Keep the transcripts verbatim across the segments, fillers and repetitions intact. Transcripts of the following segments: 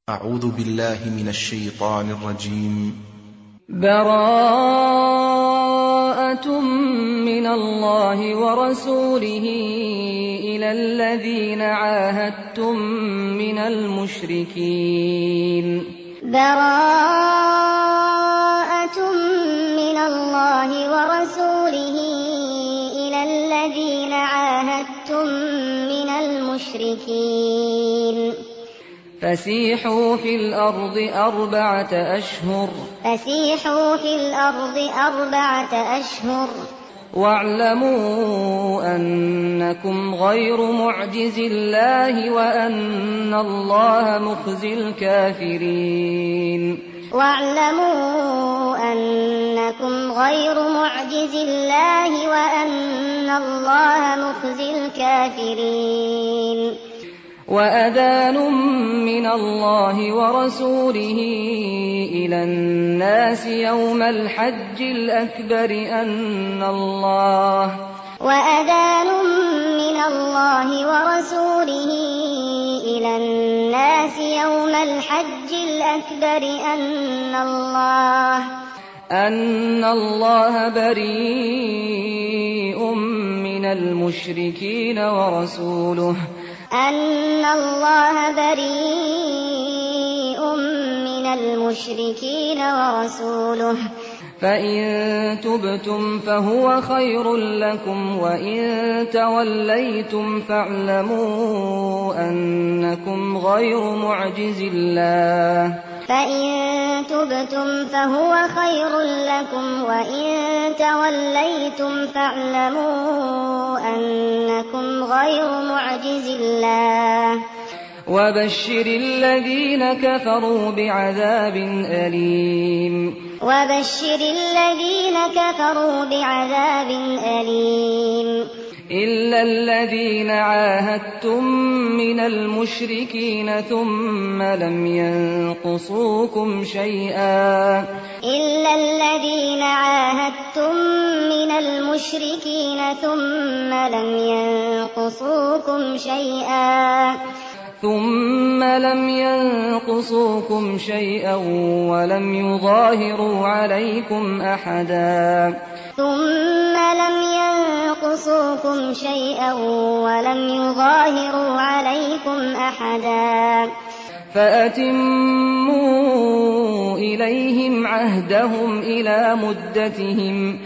أعوذ بالله من الشيطان الرجيم. براءة من الله ورسوله إلى الذين عاهدتم من المشركين. براءة من الله ورسوله إلى الذين عاهدتم من المشركين. فسيحوا في الأرض أربعة أشهر فسيحوا في الأرض أربعة أشهر واعلموا أنكم غير معجز الله وأن الله مخزي الكافرين. واعلموا أنكم غير معجز الله وأن الله مخزي الكافرين. وأذان من الله ورسوله إلى الناس يوم الحج الأكبر أن الله وأذان من الله ورسوله إلى الناس يوم الحج الأكبر أن الله أن الله بريء من المشركين ورسوله أن الله بريء من المشركين ورسوله. فإن تبتم فهو خير لكم وإن توليتم فاعلموا أنكم غير معجز الله. فإن تبتم فهو خير لكم وإن توليتم فاعلموا أنكم غير معجز الله. وبشر الذين كفروا بعذاب أليم. وبشر الذين كفروا بعذاب أليم. إلا الذين عاهدتم من المشركين ثم لم ينقصوكم شيئا إلا الذين عاهدتم من المشركين ثم لم ينقصوكم شيئا ثم لم ينقصوكم شيئا ولم يظاهروا عليكم أحدا ثم لم ينقصوكم شيئا ولم يظاهروا عليكم أحدا فأتموا إليهم عهدهم إلى مدتهم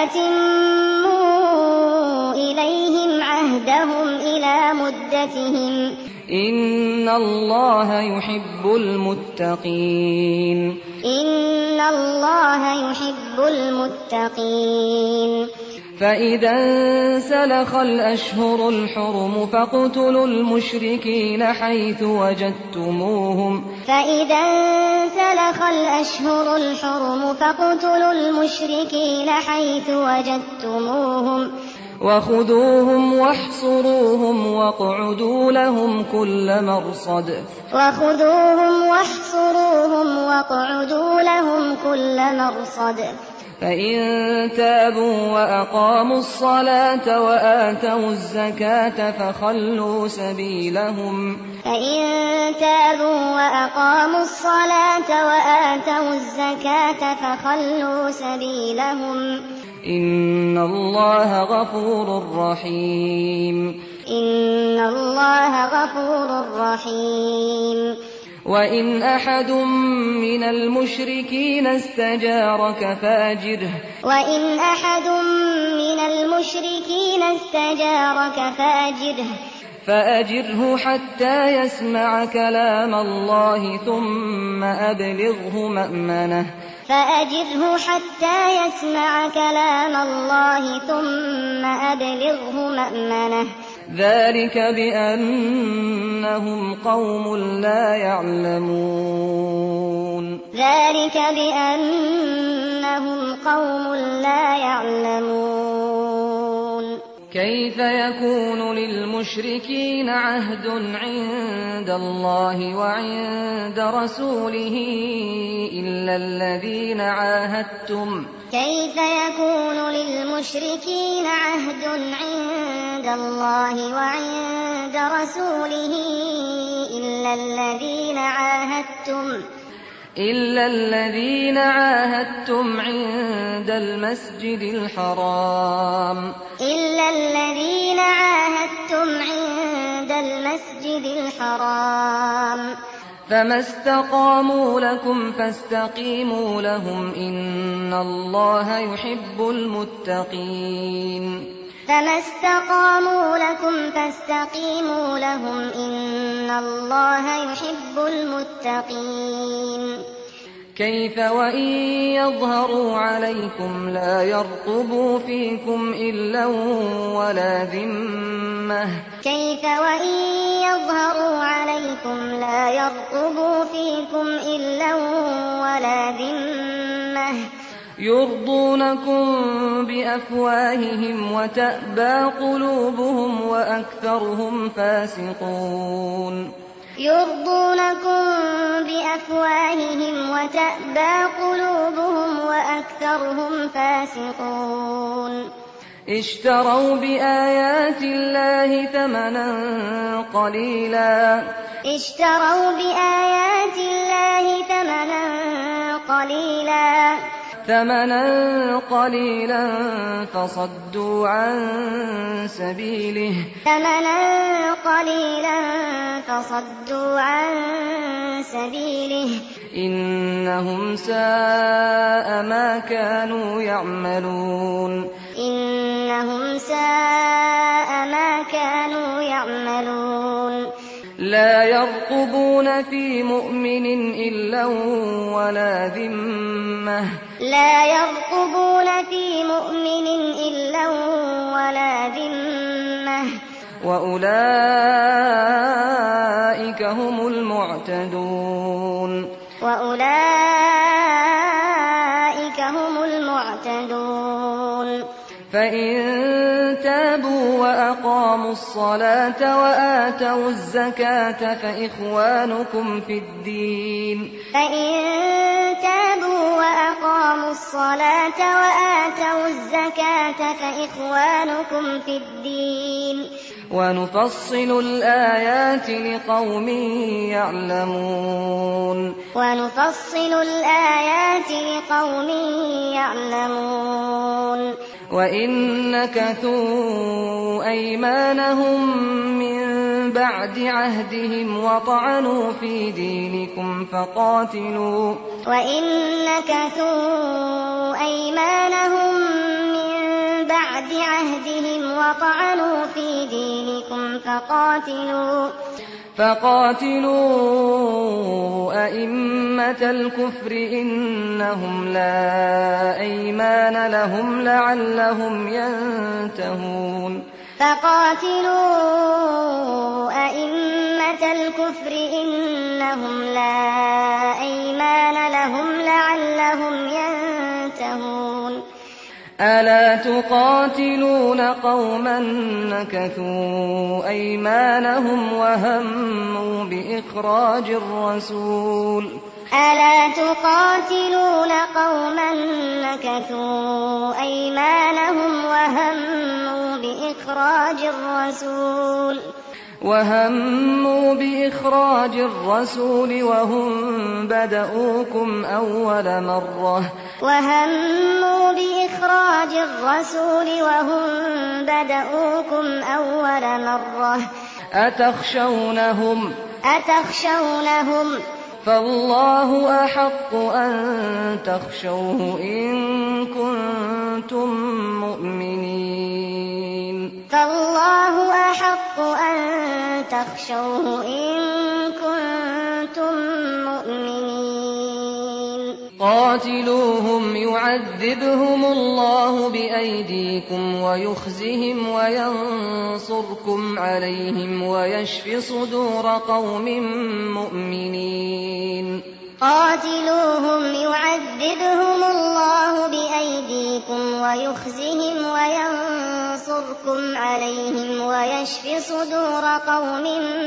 فأتموا إليهم عهدهم إلى مدتهم إن الله يحب المتقين. إن الله يحب المتقين. فإذا انسلخ الأشهر الحرم فاقتلوا المشركين حيث وجدتموهم فإذا انسلخ الأشهر الحرم فاقتلوا المشركين حيث وجدتموهم وخذوهم واحصروهم واقعدوا لهم كل مرصد وخذوهم واحصروهم واقعدوا لهم كل مرصد. فإن تابوا وأقاموا الصلاة وآتوا الزكاة فخلوا سبيلهم فإن تابوا وأقاموا الصلاة وآتوا الزكاة فخلوا سبيلهم إن الله غفور رحيم. إن الله غفور رحيم. وإن أحد من المشركين استجارك فأجره وإن أحد من المشركين استجارك فأجره فأجره حتى يسمع كلام الله ثم أبلغه مأمنه فأجره حتى يسمع كلام الله ثم أبلغه مأمنه ذلك بأنهم قوم لا يعلمون. ذلك بأنهم قوم لا يعلمون. كيف يكون للمشركين عهد عند الله وعند رسوله إلا الذين عاهدتم كيف يكون للمشركين عهد عند الله وعند رسوله إلا الذين عاهدتم إلا الذين عاهدتم عند المسجد الحرام إلا الذين عاهدتم عند المسجد الحرام فما استقاموا لكم فاستقيموا لهم إن الله يحب المتقين فما استقاموا لكم فاستقيموا لهم إن الله يحب المتقين كيف وإن يظهروا عليكم لا يرقبوا فيكم إلا ولا ذمة كيف وإن يظهروا عليكم لا يرقبوا فيكم إلا ولا ذمة يرضونكم بأفواههم وتأبى قلوبهم وأكثرهم فاسقون يرضونكم بأفواههم وتأبى قلوبهم وأكثرهم فاسقون اشتروا بآيات الله ثمنا قليلا اشتروا بآيات الله ثمنا قليلا ثمنا قليلا فصدوا عن سبيله ثمنا قليلا فصدوا عن سبيله إنهم ساء ما كانوا يعملون إنهم ساء ما كانوا يعملون لا يرقبون في مؤمن إلا ولا ذمة لا يرقبون في مؤمن إلا ولا ذمة وأولئك هم المعتدون وأولئك هم المعتدون فإن تابوا وأقاموا الصلاة وآتوا الزكاة فإخوانكم في الدين فإن تابوا وأقاموا الصلاة وآتوا الزكاة فإخوانكم في الدين ونفصل الآيات لقوم يعلمون ونفصل الآيات لقوم يعلمون وإن نكثوا أيمانهم من بعد عهدهم وطعنوا في دينكم فقاتلوا وإن نكثوا أيمانهم من بعد عهدهم وطعنوا في دينكم فقاتلوا فقاتلوا أئمة الكفر إنهم لا أيمان لهم لعلهم ينتهون فقاتلوا أئمة الكفر إنهم لا أيمان لهم لعلهم ينتهون ألا تقاتلون قوما نكثوا أيمانهم وهموا بإخراج الرسول ألا تقاتلون قوما نكثوا أيمانهم وهموا بإخراج الرسول وهموا بإخراج الرسول وهم بدؤوكم أول مرة وهموا بإخراج الرسول وهم بدؤوكم أول مرة أتخشونهم أتخشونهم فالله أحق أن تخشوه إن كنتم مؤمنين فالله أحق أن تخشوه إن كنتم مؤمنين قاتلوهم يعذبهم الله بأيديكم ويخزهم وينصركم عليهم ويشف صدور قوم مؤمنين قاتلوهم يعذبهم الله بأيديكم ويخزهم وينصركم ويشف صدور قوم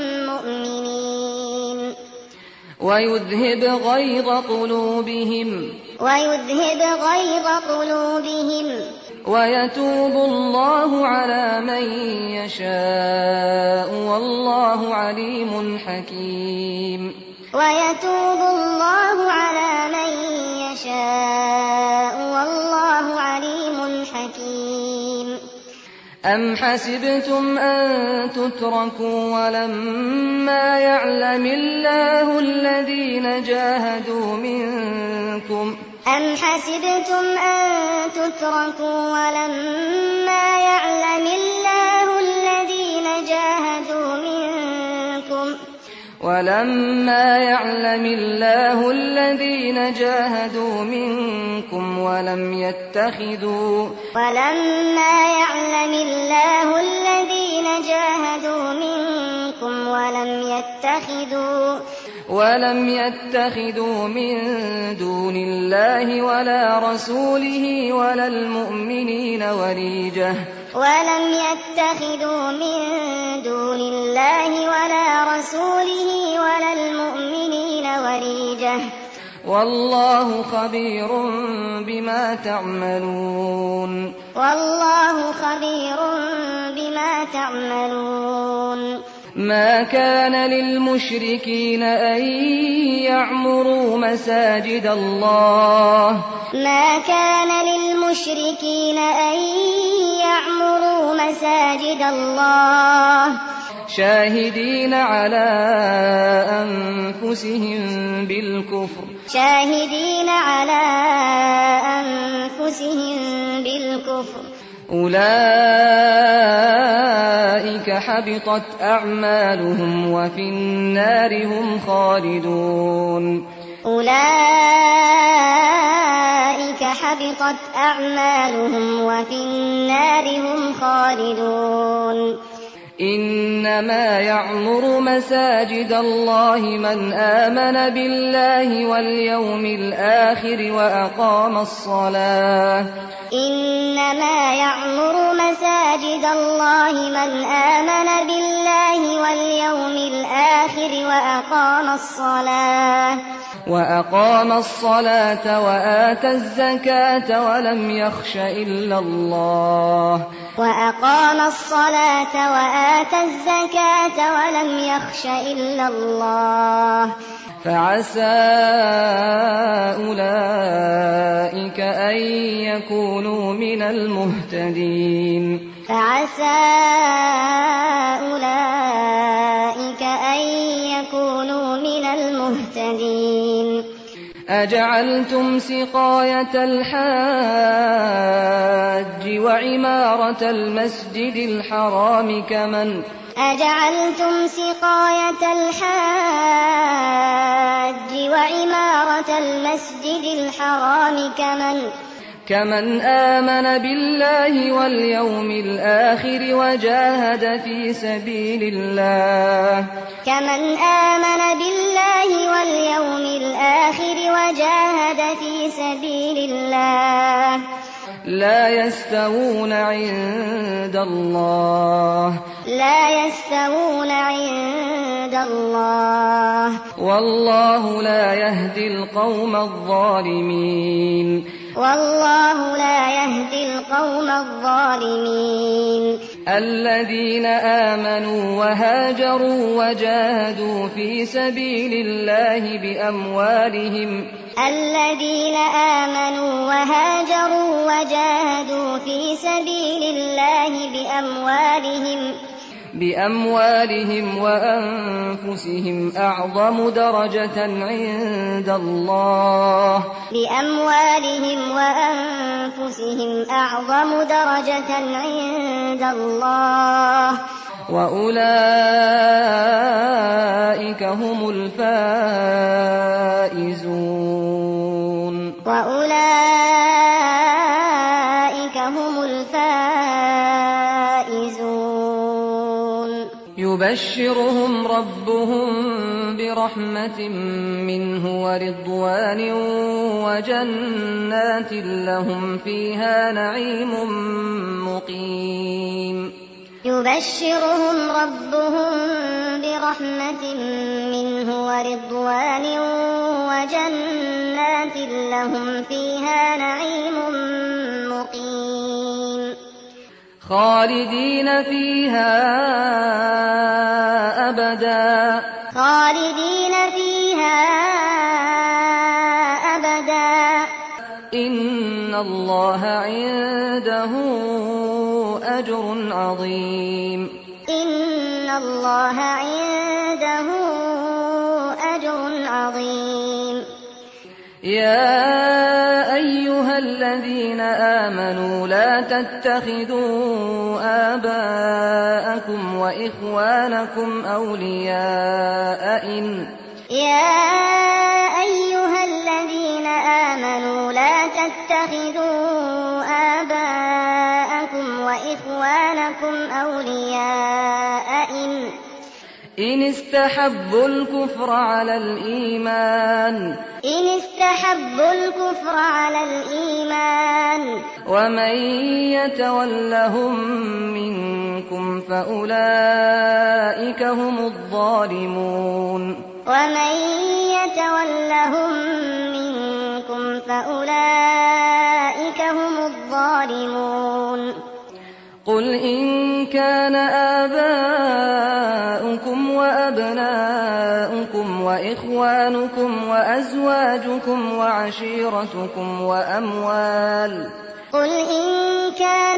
مؤمنين ويذهب غيظ قلوبهم ويذهب غيظ قلوبهم ويتوب الله على من يشاء والله عليم حكيم ويتوب الله على من يشاء والله عليم حكيم أم حسبتم أن تتركوا ولما يعلم الله الذين جاهدوا منكم أم حسبتم أن تتركوا ولما يعلم الله الذين جاهدوا منكم ولما يعلم الله الذين جاهدوا منكم ولم يتخذوا ولما يعلم الله الذين جاهدوا منكم ولم يتخذوا ولم يتخذوا من دون الله ولا رسوله ولا المؤمنين وليجة ولم يتخذوا من دون الله ولا رسوله ولا المؤمنين وليجة والله خبير بما تعملون والله خبير بما تعملون ما كان للمشركين أن يعمروا مساجد الله ما كان للمشركين أن يعمروا مساجد الله شاهدين على أنفسهم بالكفر شاهدين على أنفسهم بالكفر أولئك حبطت أعمالهم وفي النار هم خالدون أولئك حبطت أعمالهم وفي النار هم خالدون إنما يعمر مساجد الله من آمن بالله واليوم الآخر وأقام الصلاة إنما يعمر مساجد الله من آمن بالله واليوم الآخر وأقام الصلاة وأقام الصلاة وآتى الزكاة ولم يخش إلا الله وأقام الصلاة وآتى الزكاة ولم يخش إلا الله فعسى أولئك أن يكونوا من المهتدين فعسى أولئك أن يكونوا من المهتدين أجعلتم سقاية الحاج وعمارة المسجد الحرام كمن أجعلتم سقاية الحاج وعمارة المسجد الحرام كمن كمن آمن بالله واليوم الآخر وجاهد في سبيل الله كمن آمن بالله واليوم الآخر وجاهد في سبيل الله لا يستوون عند الله لا يستوون عند الله والله لا يهدي القوم الظالمين والله لا يهدي القوم الظالمين الذين آمنوا وهاجروا وجاهدوا في سبيل الله بأموالهم الذين آمنوا وهاجروا وجاهدوا في سبيل الله بأموالهم بأموالهم وأنفسهم أعظم درجة عند الله بأموالهم وأنفسهم أعظم درجة عند الله وأولئك هم الفائزون وأولئك هم الفائزون يبشرهم ربهم برحمة منه ورضوان وجنات لهم فيها نعيم مقيم يبشرهم ربهم برحمة منه ورضوان وجنات لهم فيها نعيم مقيم خالدين فيها أبدا خالدين فيها أبدا إن الله عنده أجر عظيم إن الله عنده أجر عظيم يا أيها الذين آمنوا لا تتخذوا آباءكم وإخوانكم أولياء إن يا أيها الذين آمنوا لا تتخذوا آباءكم وإخوانكم أولياء إن إن استحبوا الكفر على الإيمان إن استحبوا الكفر على الإيمان ومن يتولهم منكم فأولئك هم الظالمون ومن يتولهم منكم فأولئك هم الظالمون قل إن كان آباؤكم وأبناؤكم وإخوانكم وأزواجكم وعشيرتكم وأموال قل إن كان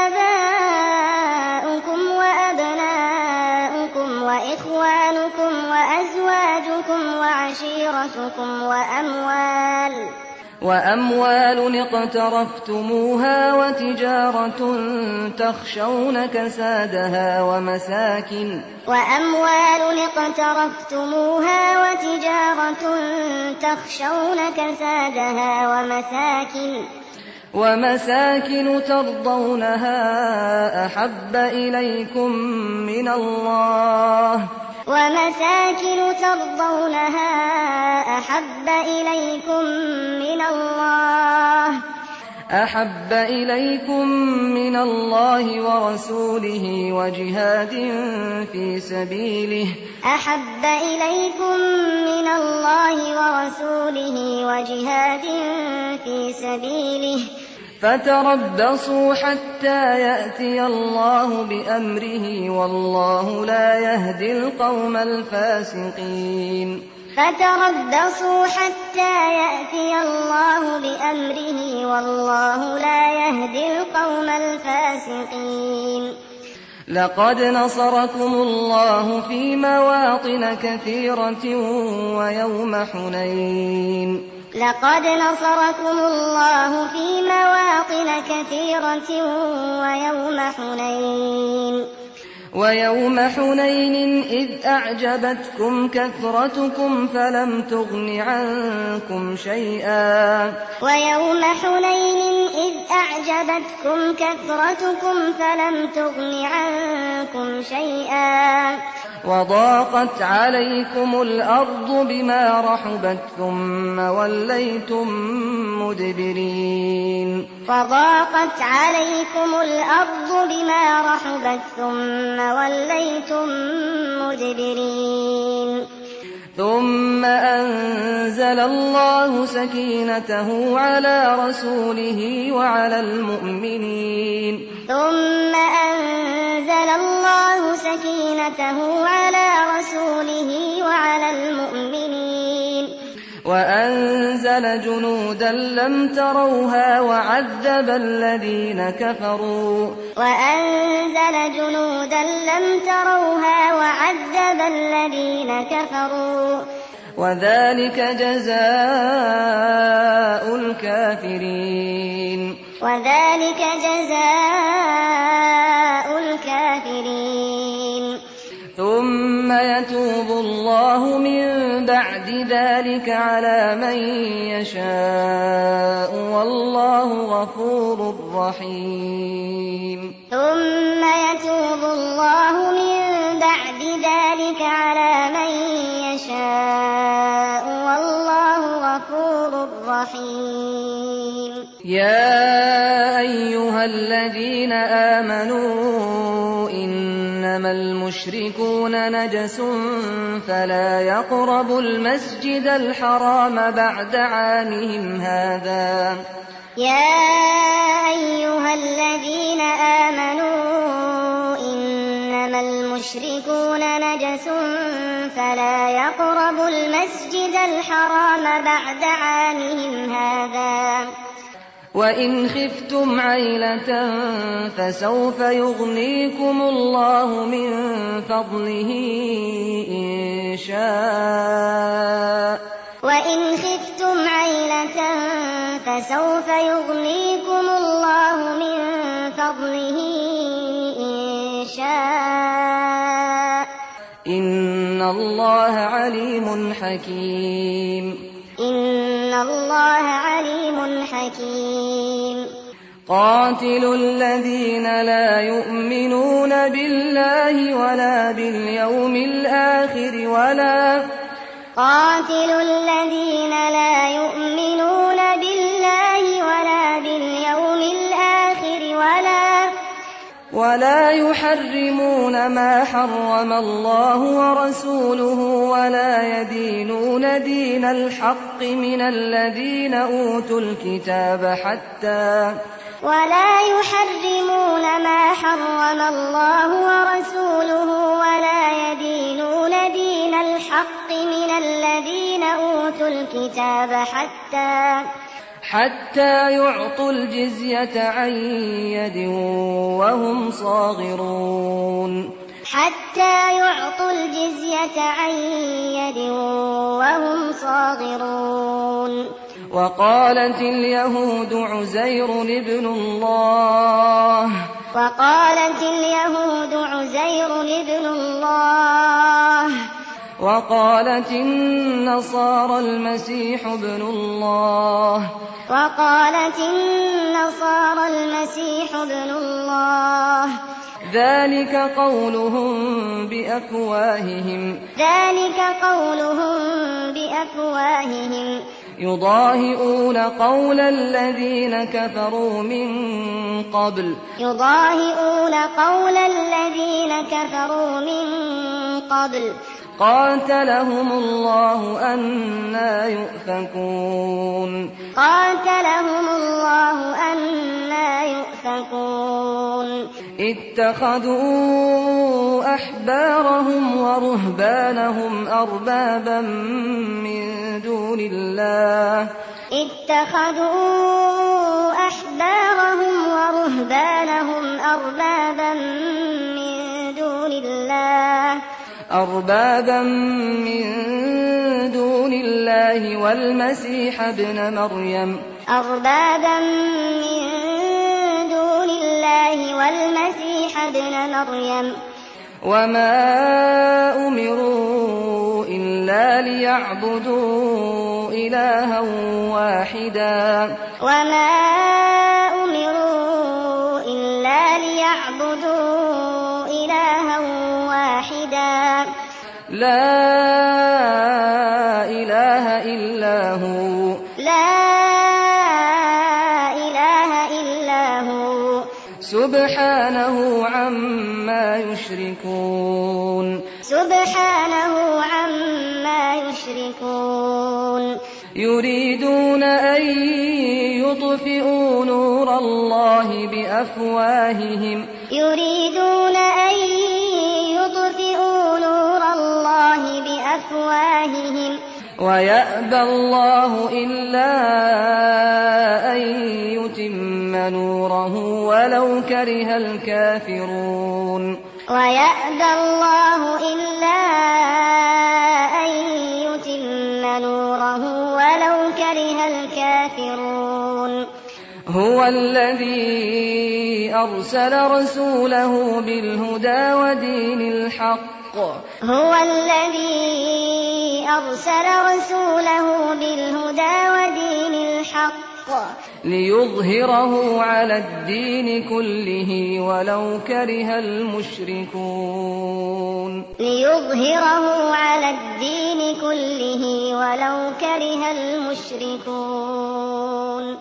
آباؤكم وأبناؤكم وإخوانكم وأزواجكم وعشيرتكم وأموال وأموال اقترفتموها وتجارة تخشون كسادها ومساكن وأموال اقترفتموها وتجارة تخشون كسادها ومساكن ومساكن ترضونها أحب إليكم من الله ومساكن ترضونها أحب إليكم من الله أحب إليكم من الله ورسوله وجهاد في سبيله أحب إليكم من الله ورسوله وجهاد في سبيله فتربصوا حتى يأتي الله بأمره والله لا يهدي القوم الفاسقين فتربصوا حتى يأتي الله بأمره والله لا يهدي القوم الفاسقين لقد نصركم الله في مواطن كثيرة ويوم حنين لقد نصركم الله في مواطن كثيرة ويوم حنين ويوم حنين إذ أعجبتكم كثرتكم فلم تغن عنكم شيئا ويوم حنين إذ أعجبتكم كثرتكم فلم تغن عنكم شيئا وضاقت عليكم الأرض بما رحبت ثم وليتم مدبرين وضاقت عليكم الأرض بما رحبت ثم وليتم مدبرين ثم أنزل الله سكينته على رسوله وعلى المؤمنين ثم أنزل الله سكينته على رسوله وعلى المؤمنين وأنزل جنودا لم تروها وعذب الذين كفروا وأنزل جنودا لم تروها وعذب الذين كفروا وذلك جزاء الكافرين وذلك جزاء الكافرين ثم يتوب الله من بعد ذلك على من يشاء والله غفور رحيم ثم يتوب الله من بعد ذلك على من يشاء والله غفور رحيم يا أيها الذين آمنوا إن إنما المشركون نجس فلا يقربوا المسجد الحرام بعد عامهم هذا. يا أيها الذين آمنوا إنما المشركون نجس فلا يقربوا المسجد الحرام بعد عامهم هذا. وإن خفتم عيلة فسوف يغنيكم الله من فضله إن شاء. وإن خفتم عيلة فسوف يغنيكم الله من فضله إن شاء. إن الله عليم حكيم. إن الله عليم حكيم. قاتلوا الذين لا يؤمنون بالله ولا باليوم الآخر ولا قاتلوا الذين لا يؤمنون بالله ولا باليوم الآخر ولا ولا يحرمون ما حرم الله ورسوله ولا يدينون دين الحق من الذين أوتوا الكتاب حتى ولا يحرمون ما حرم الله ورسوله ولا يدينون دين الحق من الذين أوتوا الكتاب حتى حتى يعطوا الجزية عن يد وهم صاغرون. حتى يعطوا الجزية عن يد وهم صاغرون. وقالت اليهود عزير ابن الله وقالت اليهود عزير ابن الله وقالت النصارى المسيح ابن الله وقالت النصارى المسيح ابن الله. ذلك قولهم بأفواههم ذلك قولهم بأفواههم يضاهئون قول الذين كفروا من قبل يضاهئون قول الذين كفروا من قبل قاتلهم الله أنى يؤفكون. قاتلهم الله أنى يؤفكون. اتخذوا أحبارهم ورهبانهم أربابا من دون الله اتخذوا أحبارهم ورهبانهم أربابا من دون الله أربابا من دون الله والمسيح ابن مريم أربابا من دون الله والمسيح ابن مريم وما أمروا إلا ليعبدوا إلها واحدا وما أمروا إلا ليعبدوا إلها واحدا لا إله إلا هو لا إله إلا هو سبحانه عما يشركون. سبحانه عما يشركون. يريدون أن يطفئوا نور الله بأفواههم يريدون أن يطفئوا نور الله بأفواههم ويأبى الله إلا أن يتم نوره ولو كره الكافرون. ويأبى الله إلا أن يتم نوره ولو كره الكافرون. هو الذي أرسل رسوله بالهدى ودين الحق هو الذي أرسل رسوله بالهدى ودين الحق ليظهره على الدين كله ولو كره المشركون. ليظهره على الدين كله ولو كره المشركون.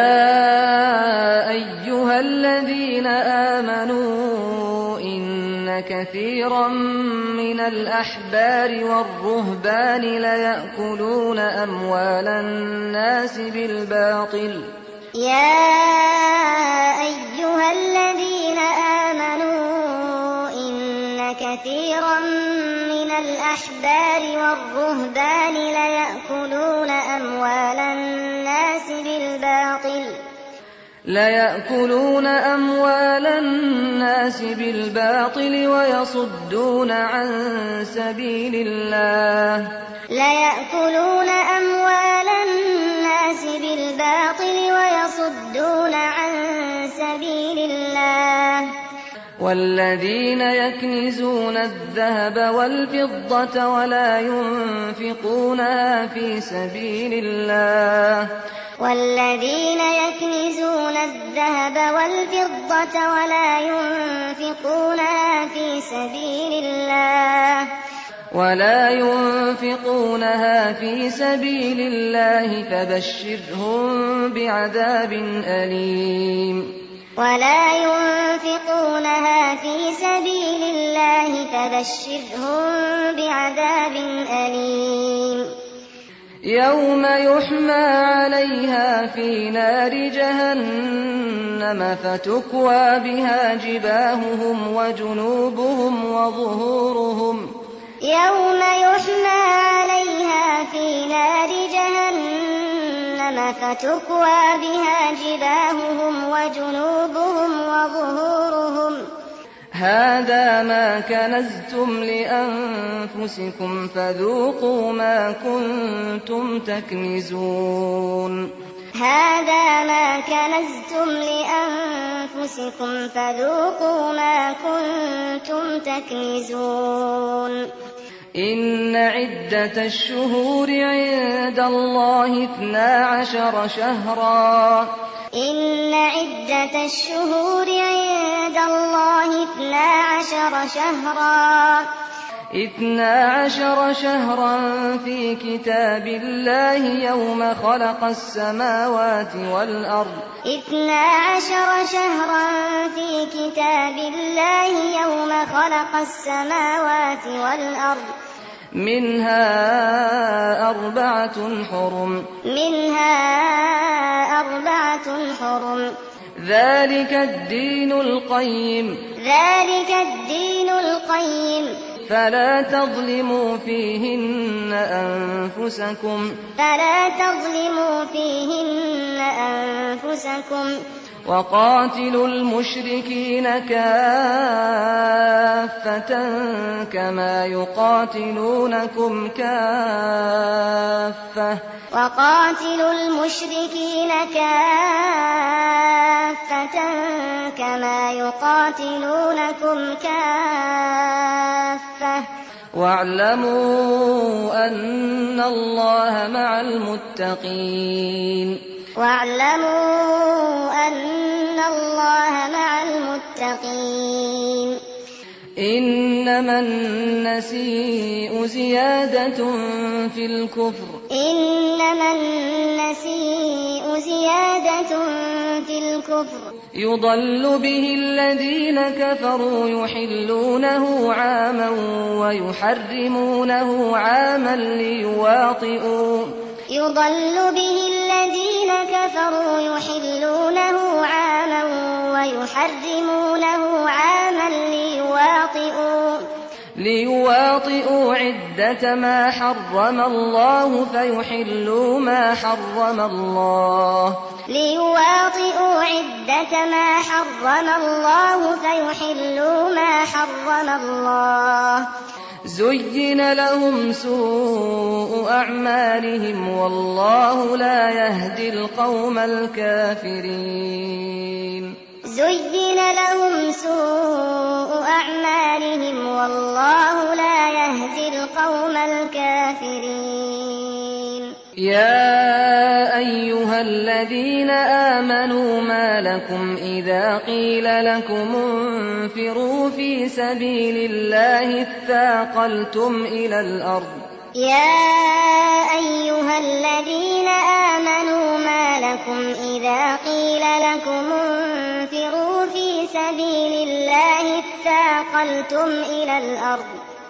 يا أيها الذين آمنوا إن كثيرا من الأحبار والرهبان ليأكلون أموال الناس بالباطل يا أيها الذين آمنوا إن كثيرا من الأحبار والرهبان ليأكلون أموال الناس بالباطل ليأكلون أموال الناس بالباطل ويصدون عن سبيل الله ليأكلون أموال الناس بالباطل ويصدون عن سبيل الله والذين يكنزون الذهب والفضة ولا ينفقونها في سبيل الله والذين يكنزون الذهب والفضة ولا ينفقونها في سبيل الله ولا ينفقونها في سبيل الله فبشرهم بعذاب أليم ولا ينفقونها في سبيل الله فبشرهم بعذاب أليم يوم يحمى عليها في نار جهنم فتكوى بها جباههم وجنوبهم وظهورهم يوم يحمى عليها في نار جهنم فتكوى بها جباههم وجنوبهم وظهورهم هذا ما كنزتم لأنفسكم فذوقوا ما كنتم تكنزون هذا ما كنزتم لأنفسكم فذوقوا ما كنتم تكنزون إن عدة الشهور عند الله اثنا عشر شهرا إن عدة الشهور عند الله اثنا عشر شهرا اثنا عشر شهرا في كتاب الله يوم خلق السماوات والأرض اثنا عشر شهرا في كتاب الله يوم خلق السماوات والأرض منها أربعة حرم منها أربعة حرم ذلك الدين القيم ذلك الدين القيم فلا تظلموا فيهن أنفسكم فلا تظلموا فيهن أنفسكم وقاتلوا المشركين كافة كما يقاتلونكم كافة وقاتلوا المشركين كافة كما يقاتلونكم كافة واعلموا أن الله مع المتقين واعلموا أن الله مع المتقين إنما النسيء زيادة في الكفر إنما النسيء زيادة في الكفر يضل به الذين كفروا يحلونه عاما ويحرمونه عاما ليواطئوا يضل به الذين كفروا يحلونه عاما ويحرمونه عاما ليواطئوا ليواطئوا عدة ما حرم الله فيحلوا ما حرم الله ليواطئوا عدة ما حرم الله فيحلوا ما حرم الله زين لهم سوء أعمالهم والله لا يهدي القوم الكافرين زين لهم سوء أعمالهم والله لا يهدي القوم الكافرين يا أيها الذين آمنوا ما لكم إذا قيل لكم انفروا في سبيل الله اثاقلتم إلى الأرض يا أيها الذين آمنوا ما لكم إذا قيل لكم انفروا في سبيل الله اثاقلتم انتقلتم إلى الأرض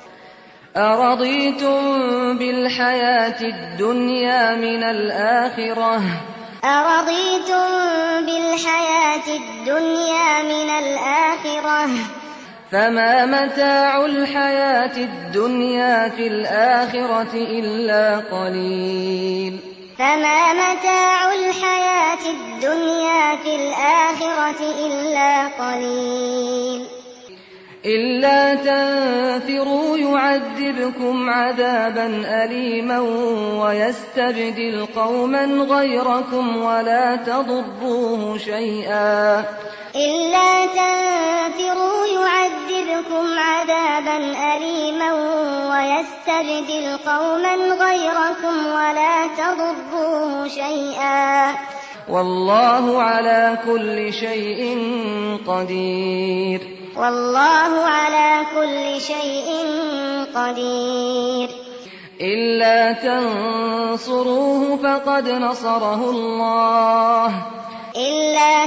أرضيتم بالحياة الدنيا من الآخرة أرضيتم بالحياة الدنيا من الآخرة فما متاع الحياة الدنيا في الآخرة إلا قليل فما متاع الحياة الدنيا في الآخرة إلا قليل إلا تنفروا يعذبكم عذابا أليما ويستبدل قوما غيركم ولا تضروه شيئا إلا تنفروا يعذبكم عذابا أليما ويستبدل قوما غيركم ولا تضروه شيئا والله على كل شيء قدير والله على كل شيء قدير إلا تنصروه فقد نصره الله إلا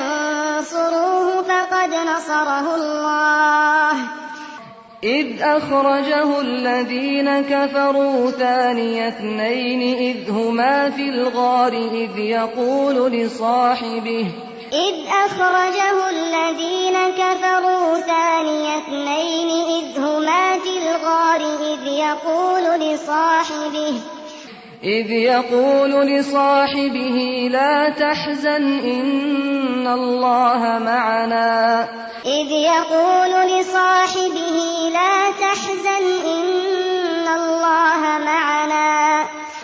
تنصروه فقد نصره الله إذ أخرجه الذين كفروا ثاني اثنين إذ هما في الغار إذ يقول لصاحبه إذ أخرجه الذين كفروا ثاني اثنين إذ هما في الغار إذ يقول لصاحبه إذ يقول لصاحبه لا تحزن إن الله معنا إذ يقول لصاحبه لا تحزن إن الله معنا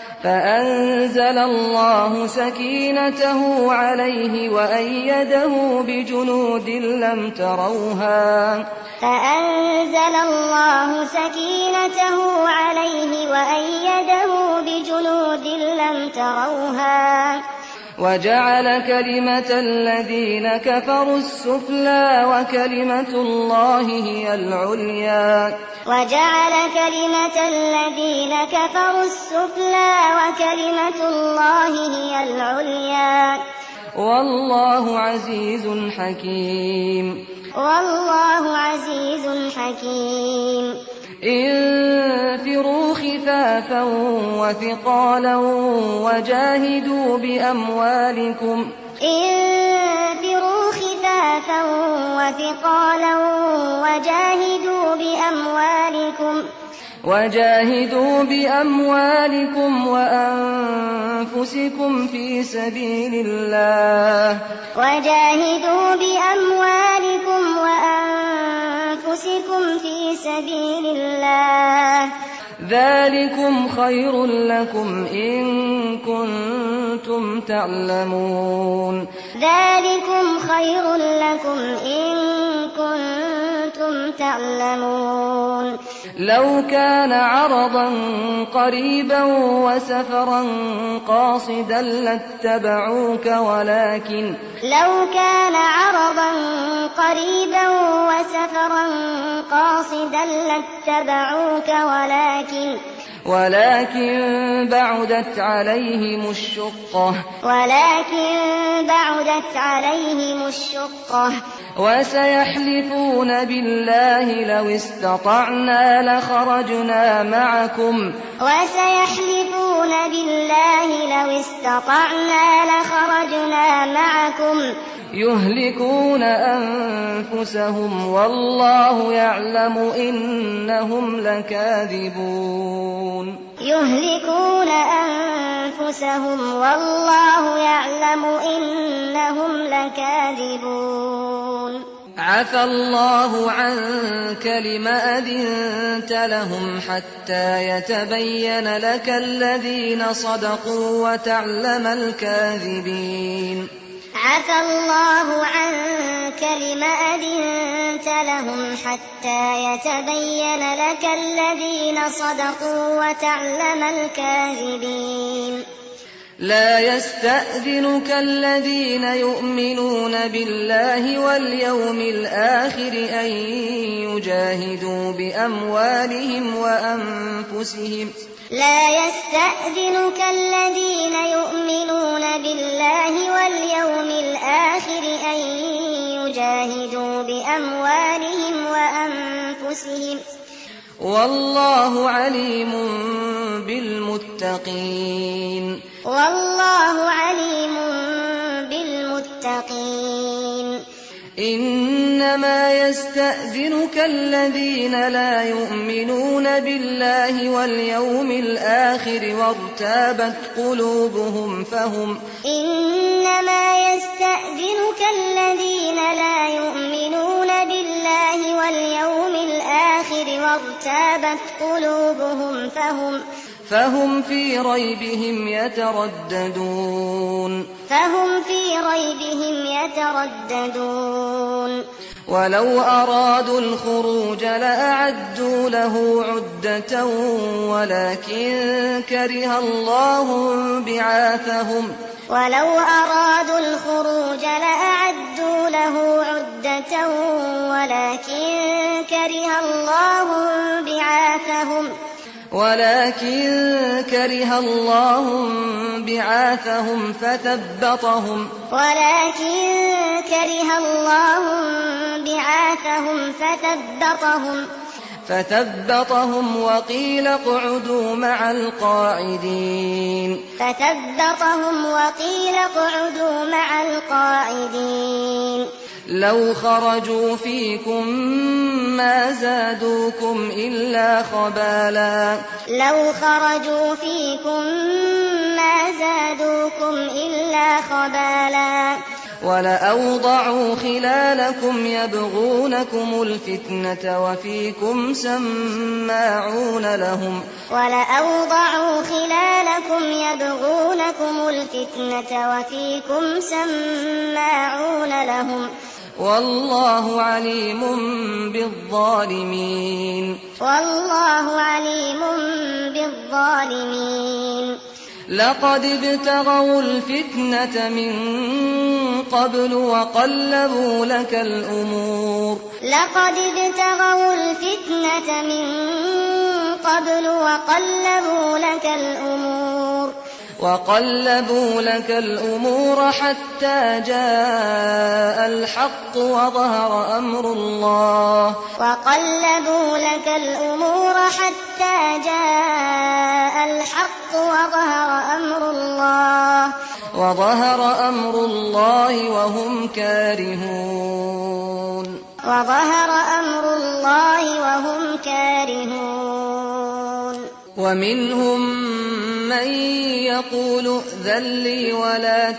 فأنزل الله سكينته عليه وأيده بجنود لم تروها فأنزل الله سكينته عليه وأيده بجنود لم تروها وجعل كلمة الذين كفروا السفلى وكلمة الله هي العليا وجعل كلمة الذين كفروا السفلى وكلمة الله هي العليا والله عزيز حكيم والله عزيز حكيم انفروا خفافا وثقالا وجاهدوا بأموالكم انفروا خفافا وثقالا وجاهدوا بأموالكم وجاهدوا بأموالكم وأنفسكم في سبيل الله وجاهدوا بأموالكم وأنفسكم في سبيل الله ذلكم خير لكم إن كنتم تعلمون ذلكم خير لكم إن كنتم تعلمون لو كان عرضا قريبا وسفرا قاصدا لاتبعوك ولكن لو كان عرضا قريبا وسفرا قاصدا لاتبعوك ولكن ولكن بعدت عليهم الشقة ولكن بعدت عليهم الشقة وسيحلفون بالله لو استطعنا لخرجنا معكم وسيحلفون بالله لو استطعنا لخرجنا معكم يهلكون أنفسهم والله يعلم إنهم لكاذبون يهلكون أنفسهم والله يعلم إنهم لكاذبون عفى الله عنك لم أذنت لهم حتى يتبين لك الذين صدقوا وتعلم الكاذبين عفى الله عنك لم أذنت لهم حتى يتبين لك الذين صدقوا وتعلم الكاذبين لا يستأذنك الذين يؤمنون بالله واليوم الآخر أن يجاهدوا بأموالهم وأنفسهم لا يستأذنك الذين يؤمنون بالله واليوم الآخر أن يجاهدوا بأموالهم وأنفسهم أنفسهم والله عليم بالمتقين والله عليم بالمتقين إنما يستأذنك الذين لا يؤمنون بالله واليوم الآخر وارتابت قلوبهم فهم إنما يستأذنك الذين لا يؤمنون بالله واليوم الآخر وارتابت قلوبهم فهم فهم في ريبهم يترددون فهم في ريبهم يترددون ولو أرادوا الخروج لأعدوا له عدة ولكن كره الله بعاثهم ولو أرادوا الخروج لأعدوا له عدة ولكن كره الله بعاثهم ولكن كره الله بعاثهم فثبطهم ولكن كره الله بعاثهم فثبطهم فثبطهم وقيل اقعدوا مع القاعدين فثبطهم وقيل اقعدوا مع القاعدين لو خرجوا فيكم ما زادوكم إلا خبالا لو خرجوا فيكم ما زادوكم إلا خبالا ولأوضعوا خلالكم يبغونكم الفتنة وفيكم سماعون لهم ولأوضعوا خلالكم يبغونكم الفتنة وفيكم سماعون لهم والله عليم بالظالمين والله عليم بالظالمين لقد ابتغوا الفتنة من قبل وقلبوا لك الأمور لقد ابتغوا الفتنة من قبل وقلبوا لك الأمور وقلبوا لك الأمور حتى جاء الحق وظهر أمر الله وقلبوا لك الأمور حتى جاء الحق وظهر أمر الله وظهر أمر الله وهم كارهون وظهر أمر الله وهم كارهون ومنهم من يقول ائذن لي ولا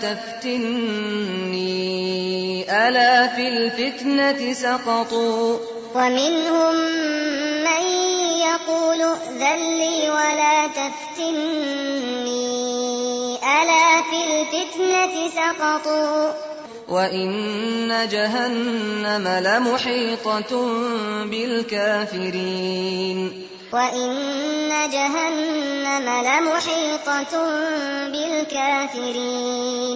تفتني ألا في الفتنة سقطوا ومنهم من يقول ائذن لي ولا تفتني ألا في الفتنة سقطوا وإن جهنم لمحيطة بالكافرين وإن جهنم لمحيطة بالكافرين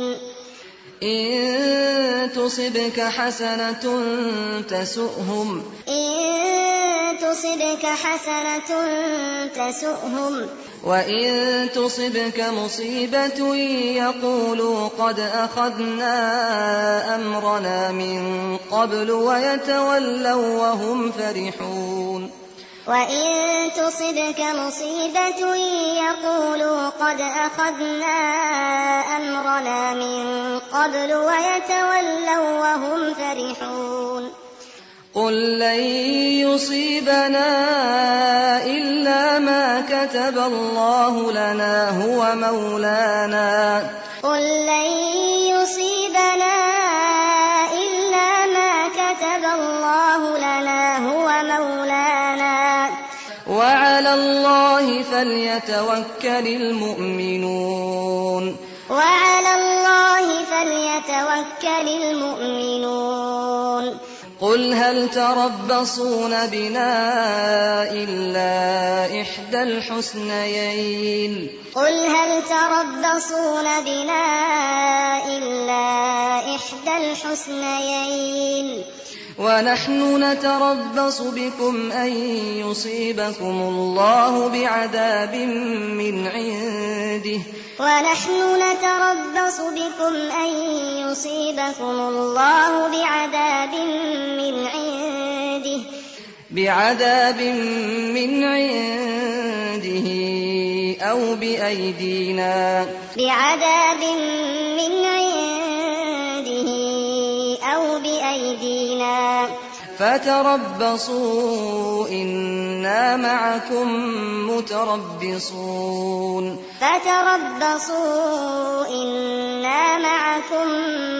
إن تصبك حسنة تسؤهم إن تصبك حسنة تسؤهم وإن تصبك مصيبة يقولوا قد أخذنا أمرنا من قبل ويتولوا وهم فرحون وإن تصبك مصيبة يقولوا قد أخذنا أمرنا من قبل ويتولوا وهم فرحون قل لن يصيبنا إلا ما كتب الله لنا هو مولانا قل لن يصيبنا إلا ما كتب الله لنا هو مولانا وعلى الله فليتوكل المؤمنون وعلى الله فليتوكل المؤمنون قل هل تربصون بنا إلا إحدى الحسنيين قل هل تربصون بنا إلا إحدى الحسنيين ونحن نتربص بكم أن يصيبكم الله بعذاب من عنده ونحن نتربص بكم أن يصيبكم الله بعذاب من عنده بعذاب من عنده أو بأيدينا بعذاب من عنده أو بأيدينا فتربصوا إنا معكم متربصون فتربصوا إنا معكم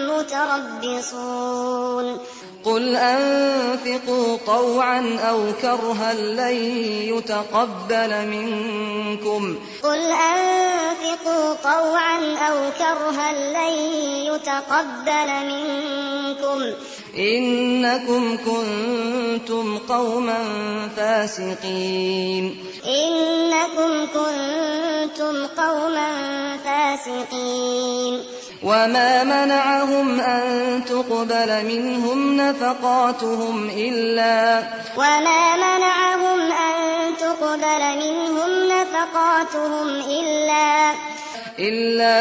متربصون قل أنفقوا طوعا أو كرها لن يتقبل منكم قل أنفقوا طوعا أو كرها لن يتقبل منكم إنكم كنتم قوما فاسقين إنكم كنتم قوما فاسقين وما منعهم أن تقبل منهم نفقاتهم إلا وما منعهم أن تقبل منهم نفقاتهم إلا إلا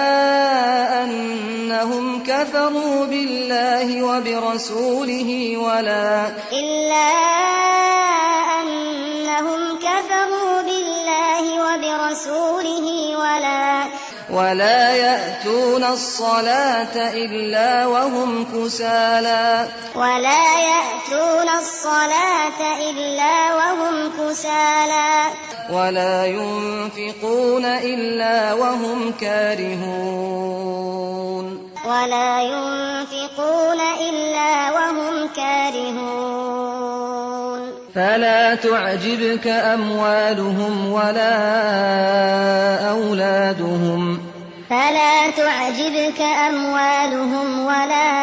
أنهم كفروا بالله وبرسوله ولا إلا أنهم كفروا بالله وبرسوله ولا ولا يأتون الصلاة إلا وهم كسالى ولا يأتون الصلاة إلا وهم كسالى ولا ينفقون إلا وهم كارهون ولا ينفقون إلا وهم كارهون فلا تعجبك أموالهم ولا أولادهم فلا تعجبك أموالهم ولا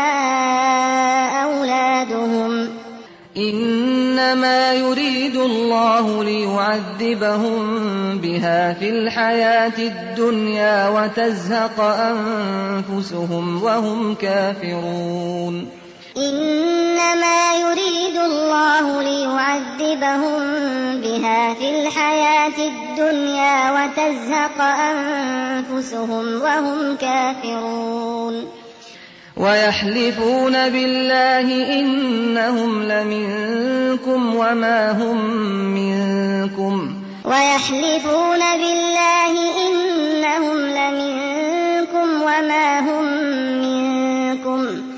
أولادهم إنما يريد الله ليعذبهم بها في الحياة الدنيا وتزهق أنفسهم وهم كافرون إنما يريد الله ليعذبهم بها في الحياة الدنيا وتزهق أنفسهم وهم كافرون ويحلفون بالله إنهم لمنكم وما هم منكم ويحلفون بالله إنهم لمنكم وما هم منكم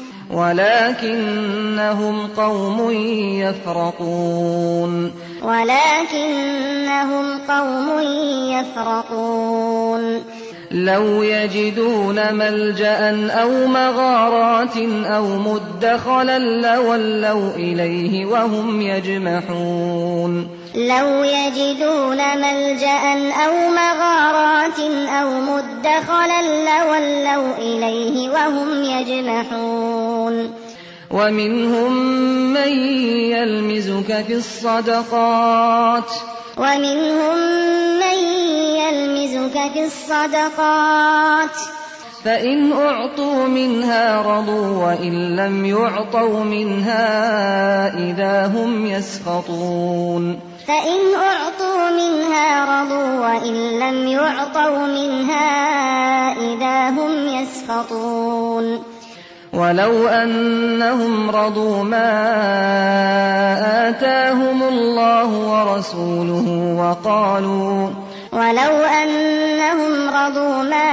ولكنهم قوم يفرقون ولكنهم قوم يفرقون لو يجدون ملجأ أو مغارات أو مدخلا لولوا إليه وهم يجمحون لو يجدون ملجأ أو مغارات أو مدخلا لولوا إليه وهم يجمحون ومنهم من يلمزك في الصدقات ومنهم من يلمزك في الصدقات فإن أعطوا منها رضوا وإن لم يعطوا منها إذا هم يسخطون فإن أعطوا منها رضوا وإن لم يعطوا منها إذا هم يسخطون ولو أنهم رضوا ما آتاهم الله ورسوله وقالوا ولو أنهم رضوا ما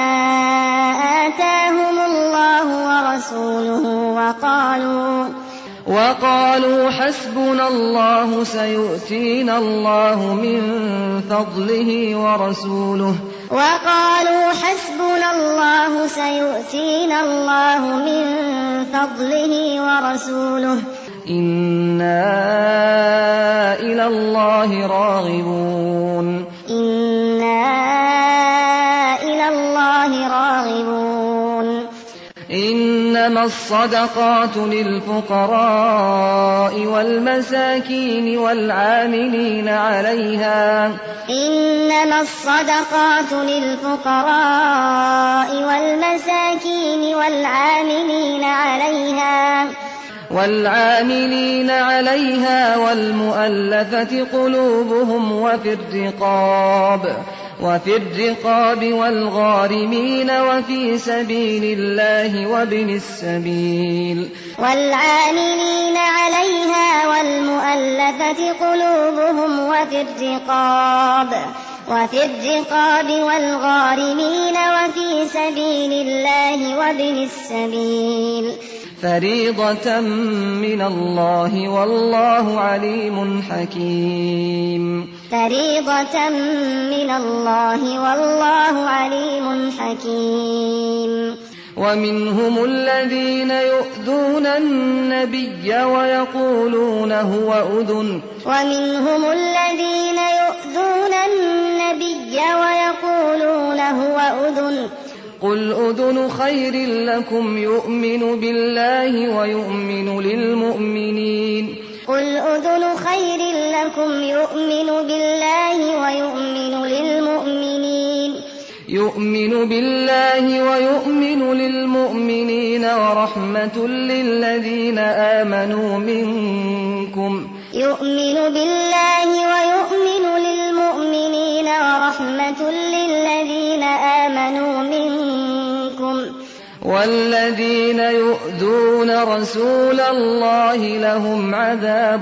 آتاهم الله ورسوله وقالوا وقالوا حسبنا الله سيؤتينا الله من فضله ورسوله وقالوا حسبنا الله سيؤتينا الله من فضله ورسوله إنا إلى الله راغبون إنا إلى الله راغبون إنما الصدقات للفقراء والمساكين والعاملين عليها إنما الصدقات للفقراء والمساكين والعاملين عليها والعاملين عليها والمؤلفة قلوبهم وفي الرقاب وفي الرقاب والغارمين وفي سبيل الله وابن السبيل والعاملين عليها والمؤلفة قلوبهم وفي الرقاب وفي الرقاب والغارمين وفي سبيل الله وابن السبيل فريضة من الله والله عليم حكيم فريضة من الله والله عليم حكيم ومنهم الذين يؤذون النبي ويقولون هو أذن ومنهم الذين يؤذون النبي ويقولون هو أذن قل أذن خير لكم يؤمن بالله ويؤمن للمؤمنين قل أذن خير لكم يؤمن بالله ويؤمن للمؤمنين يؤمن بالله ويؤمن للمؤمنين ورحمة للذين آمنوا منكم يؤمن بالله ويؤمن للمؤمنين ورحمة للذين آمنوا منكم والذين يؤذون رسول الله لهم عذاب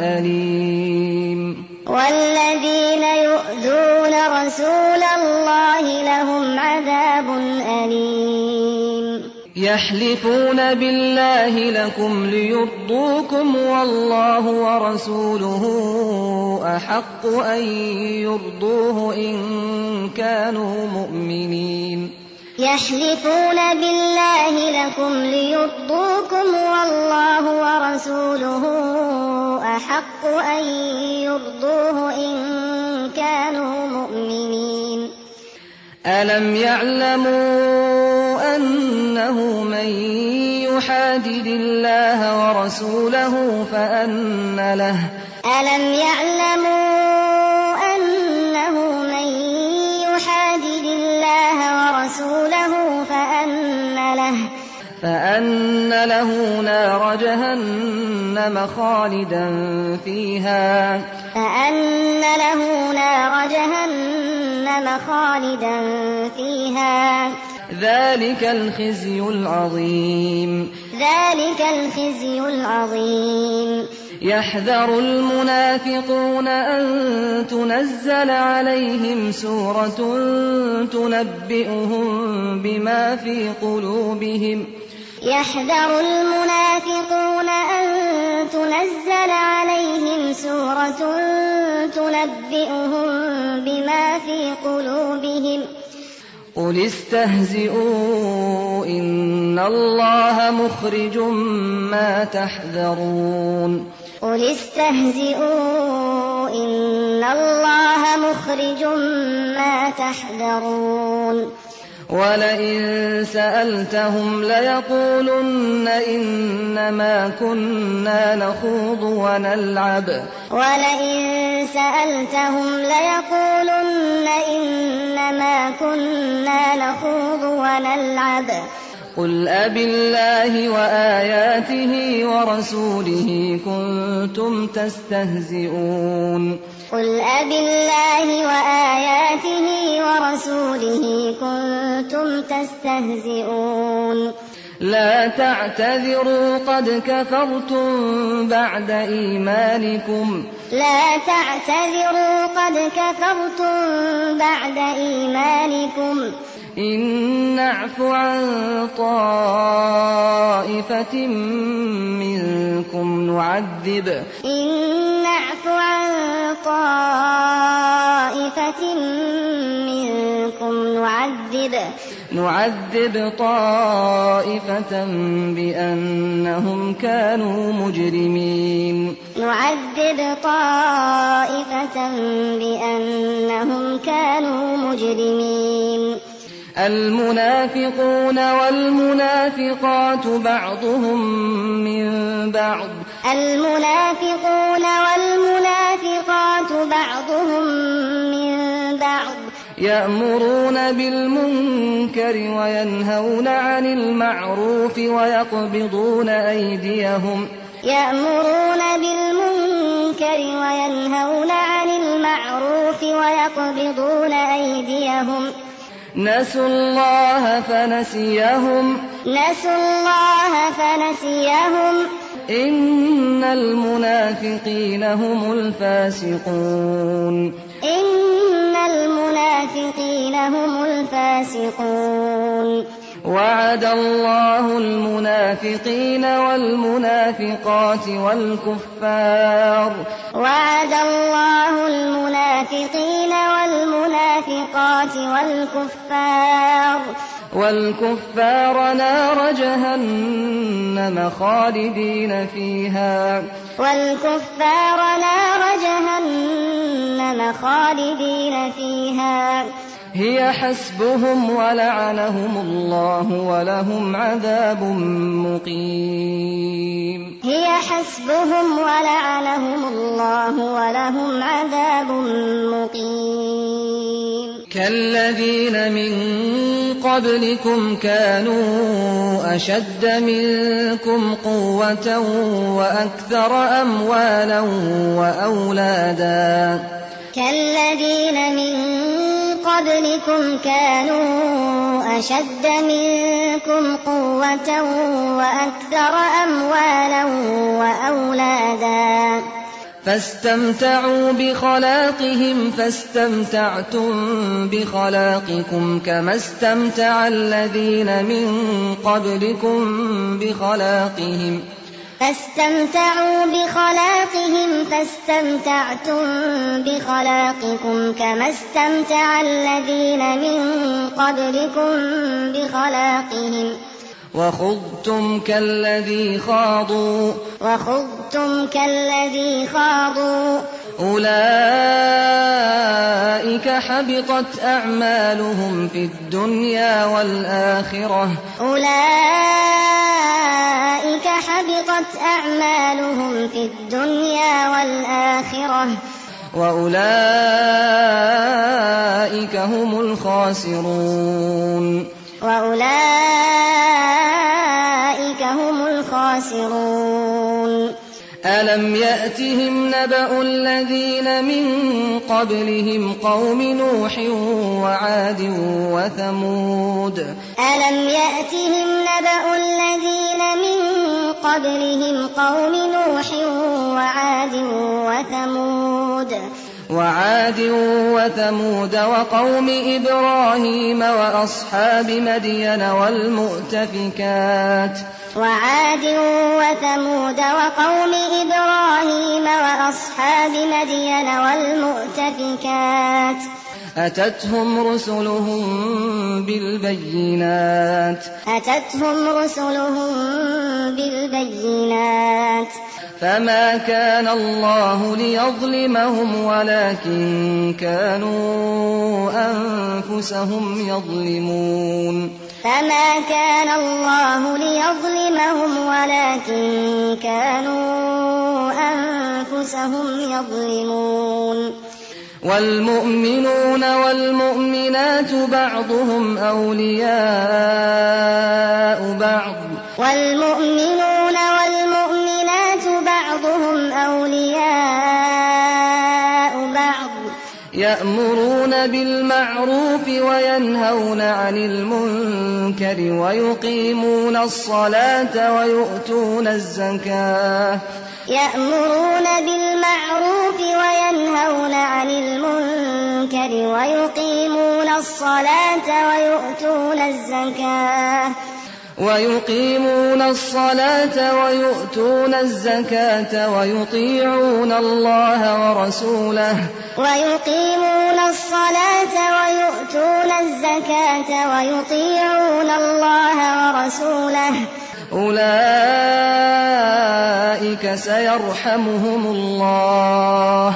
أليم والذين يؤذون رسول الله لهم عذاب أليم يحلفون بالله لكم ليرضوكم والله ورسوله أحق أن يرضوه إن كانوا مؤمنين يحلفون بالله لكم ليرضوكم والله ورسوله أحق أن يرضوه إن كانوا مؤمنين ألم يعلموا أنه من يحادد الله ورسوله فأن له ألم يعلموا أنه من يحادد الله ورسوله فأن له فأن له نار جهنم خالدا فيها فأن له نار جهنم خالدا فيها ذلك الخزي العظيم ذلك الخزي العظيم يحذر المنافقون أن تنزل عليهم سورة تنبئهم بما في قلوبهم يحذر المنافقون أن تنزل عليهم سورة تنبئهم بما في قلوبهم قل استهزئوا إن الله مخرج ما تحذرون قل استهزئوا إن الله مخرج ما تحذرون ولئن سألتهم ليقولن إنما كنا نخوض ونلعب ولئن سألتهم ليقولن إنما كنا نخوض ونلعب قل أبالله وآياته ورسوله كنتم تستهزئون قل أبالله وآياته ورسوله كنتم تستهزئون لا تعتذروا قد كفرتم بعد إيمانكم لا تعتذروا قد كفرتم بعد إيمانكم إن نعف عن طائفة منكم نعذب إن نعف عن طائفة منكم نعذب نعذب طائفة بأنهم كانوا مجرمين نعذب طائفة بأنهم كانوا مجرمين المنافقون والمنافقات بعضهم من بعض المنافقون والمنافقات بعضهم من بعض يأمرون بالمنكر وينهون عن المعروف ويقبضون أيديهم يأمرون بالمنكر المنكر وينهون عن المعروف ويقبضون أيديهم نسوا الله فنسيهم نسوا الله فنسيهم إن المنافقين هم الفاسقون إن المنافقين هم الفاسقون وعد الله المنافقين والمنافقات والكفار وعد الله المنافقين والمنافقات والكفار والكفار نار جهنم خالدين فيها والكفار نار جهنم خالدين فيها هي حسبهم ولعنهم الله ولهم عذاب مقيم هي حسبهم ولعنهم الله ولهم عذاب مقيم كالذين من قبلكم كانوا أشد منكم قوة وأكثر أموالا وأولادا كالذين من قبلكم كانوا أشد منكم قوة وأكثر أموالا وأولادا فاستمتعوا بخلاقهم فاستمتعتم بخلاقكم كما استمتع الذين من قبلكم بخلاقهم فاستمتعوا بخلاقهم فاستمتعتم بخلاقكم كما استمتع الذين من قبلكم بخلاقهم وخضتم كالذي خاضوا وخضتم كالذي خاضوا أولئك حبطت أعمالهم في الدنيا والآخرة أولئك حبطت أعمالهم في الدنيا والآخرة وأولئك هم الخاسرون وأولئك هم الخاسرون ألم يأتهم نبأ الذين من قبلهم قوم نوح وعاد وثمود ألم يأتهم نبأ الذين من قبلهم قوم نوح وعاد وثمود وعاد وثمود وقوم إبراهيم وأصحاب مدين والمؤتفكات وعاد وثمود وقوم إبراهيم وأصحاب مدين والمؤتفكات أتتهم رسلهم بالبينات أتتهم رسلهم بالبينات فما كان الله ليظلمهم ولكن كانوا أنفسهم يظلمون فما كان الله ليظلمهم ولكن كانوا أنفسهم يظلمون والمؤمنون والمؤمنات بعضهم أولياء بعض والمؤمنون والمؤمنات بعضهم أولياء بعض يأمرون بالمعروف وينهون عن المنكر ويقيمون الصلاة ويؤتون الزكاة يأمرون بالمعروف وينهون عن المنكر ويقيمون الصلاة ويؤتون الزكاة ويقيمون الصلاة ويؤتون الزكاة ويطيعون الله ورسوله ويقيمون الصلاة ويؤتون الزكاة ويطيعون الله ورسوله أولئك سيرحمهم الله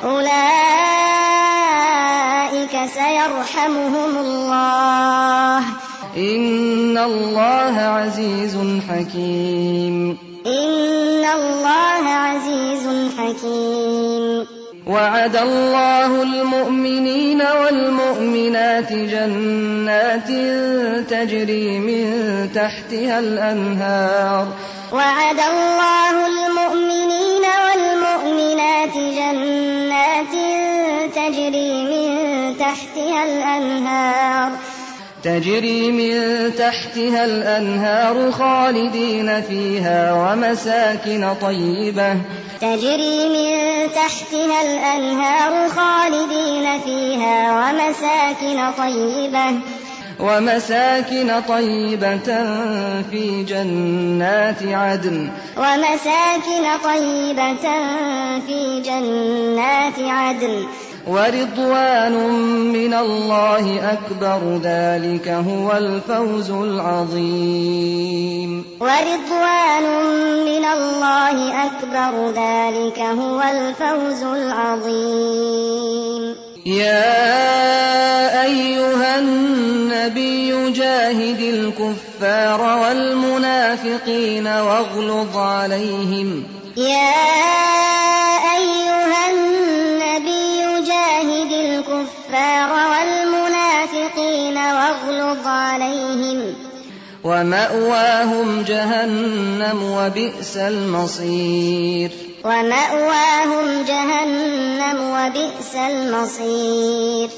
أولئك سيرحمهم الله إن الله عزيز حكيم إن الله عزيز حكيم وعد الله المؤمنين والمؤمنات جنات تجري من تحتها الأنهار وعد الله المؤمنين والمؤمنات المؤمنات جنات تجري من تحتها الأنهار تجري من تحتها الأنهار خالدين فيها ومساكن طيبة تجري من تحتها الأنهار خالدين فيها ومساكن طيبة ومساكن طيبة في جنات عدن ومساكن طيبة في جنات عدن ورضوان من الله أكبر ذلك هو الفوز العظيم ورضوان من الله أكبر ذلك هو الفوز العظيم يا أيها النبي جاهد الكفار والمنافقين واغلظ عليهم يا أيها النبي جاهد الكفار والمنافقين واغلظ عليهم ومأواهم جهنم وبئس المصير ومأواهم جهنم وبئس المصير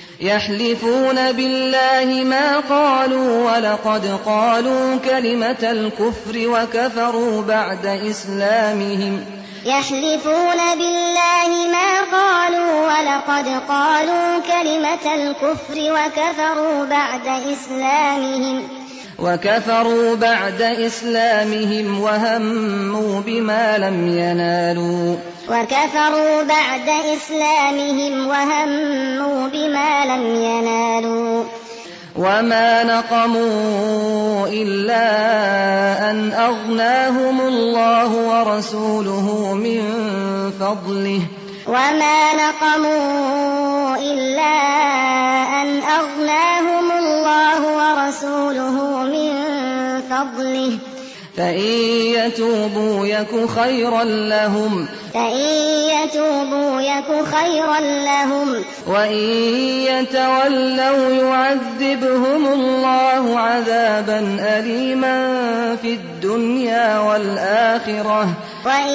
يحلفون بالله ما قالوا ولقد قالوا كلمة الكفر وكفروا بعد إسلامهم يحلفون بالله ما قالوا ولقد قالوا كلمة الكفر وكفروا بعد إسلامهم وكفروا بعد إسلامهم وهموا بما لم ينالوا وكفروا بعد إسلامهم وهموا بما لم ينالوا وما نقموا إلا أن أغناهم الله ورسوله من فضله وما نقموا إلا أن أغناهم الله ورسوله من فضله فإن يتوبوا يك خيرا لهم فإن يتوبوا يك خيرا لهم وإن يتولوا يعذبهم الله عذابا أليما في الدنيا والآخرة وإن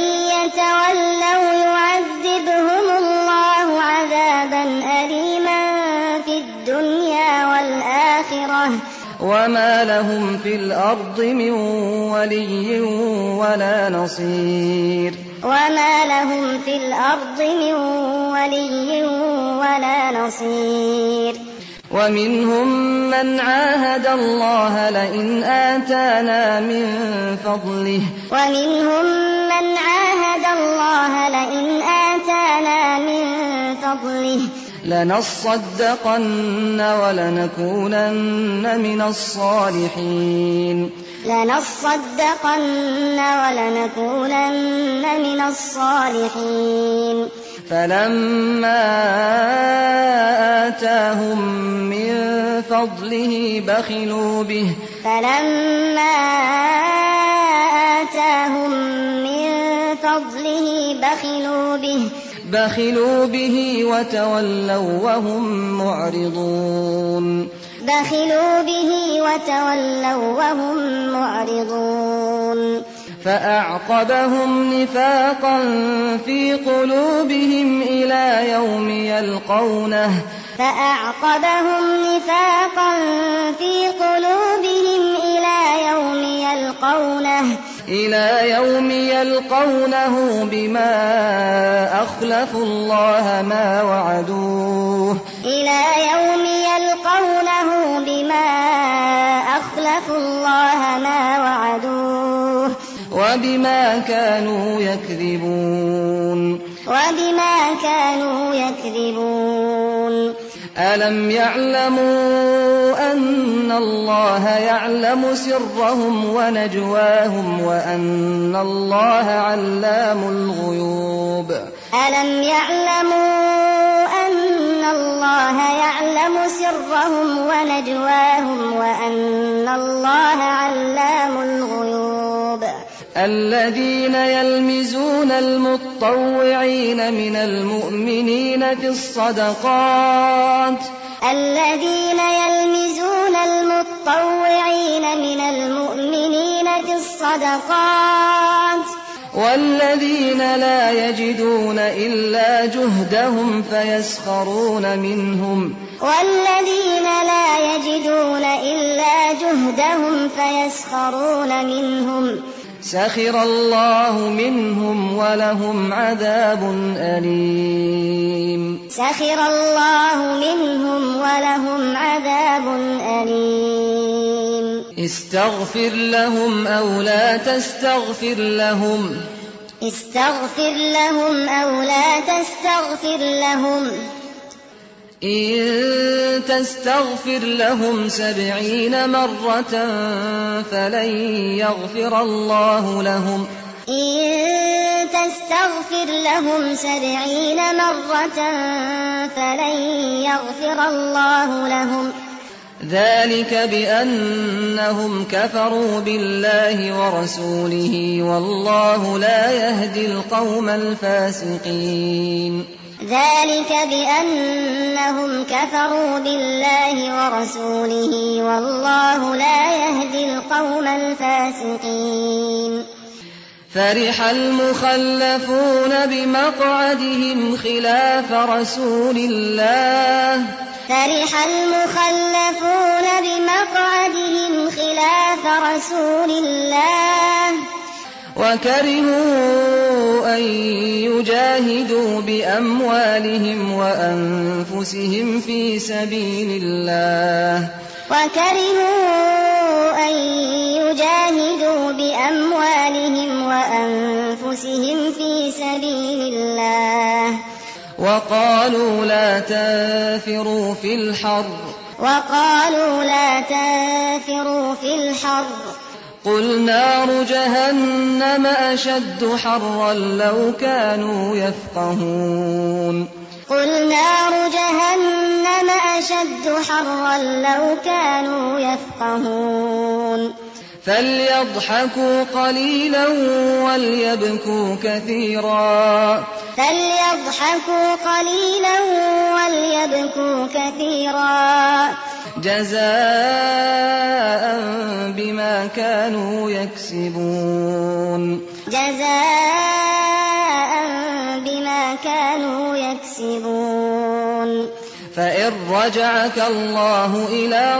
يتولوا يعذبهم الله عذابا أليما في الدنيا والآخرة وما لهم في الأرض من ولي ولا نصير وما لهم في الأرض من ولي ولا نصير ومنهم من عاهد الله لئن آتانا من فضله ومنهم من عاهد الله لئن آتانا من فضله لنصدقن ولنكونن من الصالحين لنصدقن ولنكونن من الصالحين فلما آتاهم من فضله بخلوا به فلما آتاهم من فضله بخلوا به بخلوا به وتولوا وهم معرضون بخلوا به وتولوا وهم معرضون فأعقبهم نفاقا في قلوبهم إلى يوم يلقونه فأعقبهم نفاقا في قلوبهم إلى يوم يلقونه إلى يوم يلقونه بما أخلفوا الله ما وعدوه إلى يوم يلقونه بما أخلفوا الله ما وعدوه وبما كانوا يكذبون وبما كانوا يكذبون ألم يعلموا أن الله يعلم سرهم ونجواهم وأن الله علام الغيوب ألم يعلموا أن الله يعلم سرهم ونجواهم وأن الله علام الغيوب الذين يلمزون المتطوعين من المؤمنين في الصدقات الذين يلمزون المتطوعين من المؤمنين في الصدقات والذين لا يجدون إلا جهدهم فيسخرون منهم والذين لا يجدون إلا جهدهم فيسخرون منهم سخر الله منهم ولهم عذاب أليم سخر الله منهم ولهم عذاب أليم استغفر لهم أو لا تستغفر لهم استغفر لهم أو لا تستغفر لهم إن تستغفر لهم سبعين مرة فلن يغفر الله لهم إن تستغفر لهم سبعين مرة فلن يغفر الله لهم ذلك بأنهم كفروا بالله ورسوله والله لا يهدي القوم الفاسقين ذلك بأنهم كفروا بالله ورسوله والله لا يهدي القوم الفاسقين فرح المخلفون بمقعدهم خلاف رسول الله فرح المخلفون بمقعدهم خلاف رسول الله وكرهوا أن يجاهدوا بأموالهم وأنفسهم في سبيل الله وكرهوا أن يجاهدوا بأموالهم وأنفسهم في سبيل الله وقالوا لا تنفروا في الحر وقالوا لا تنفروا في الحر قل نار جهنم أشد حرا لو كانوا يفقهون قل نار جهنم أشد حرا لو كانوا يفقهون فليضحكوا قليلا وليبكوا كثيرا فليضحكوا قليلا وليبكوا كثيرا جزاء بما كانوا يكسبون جزاء بما كانوا يكسبون فإن رجعك الله إلى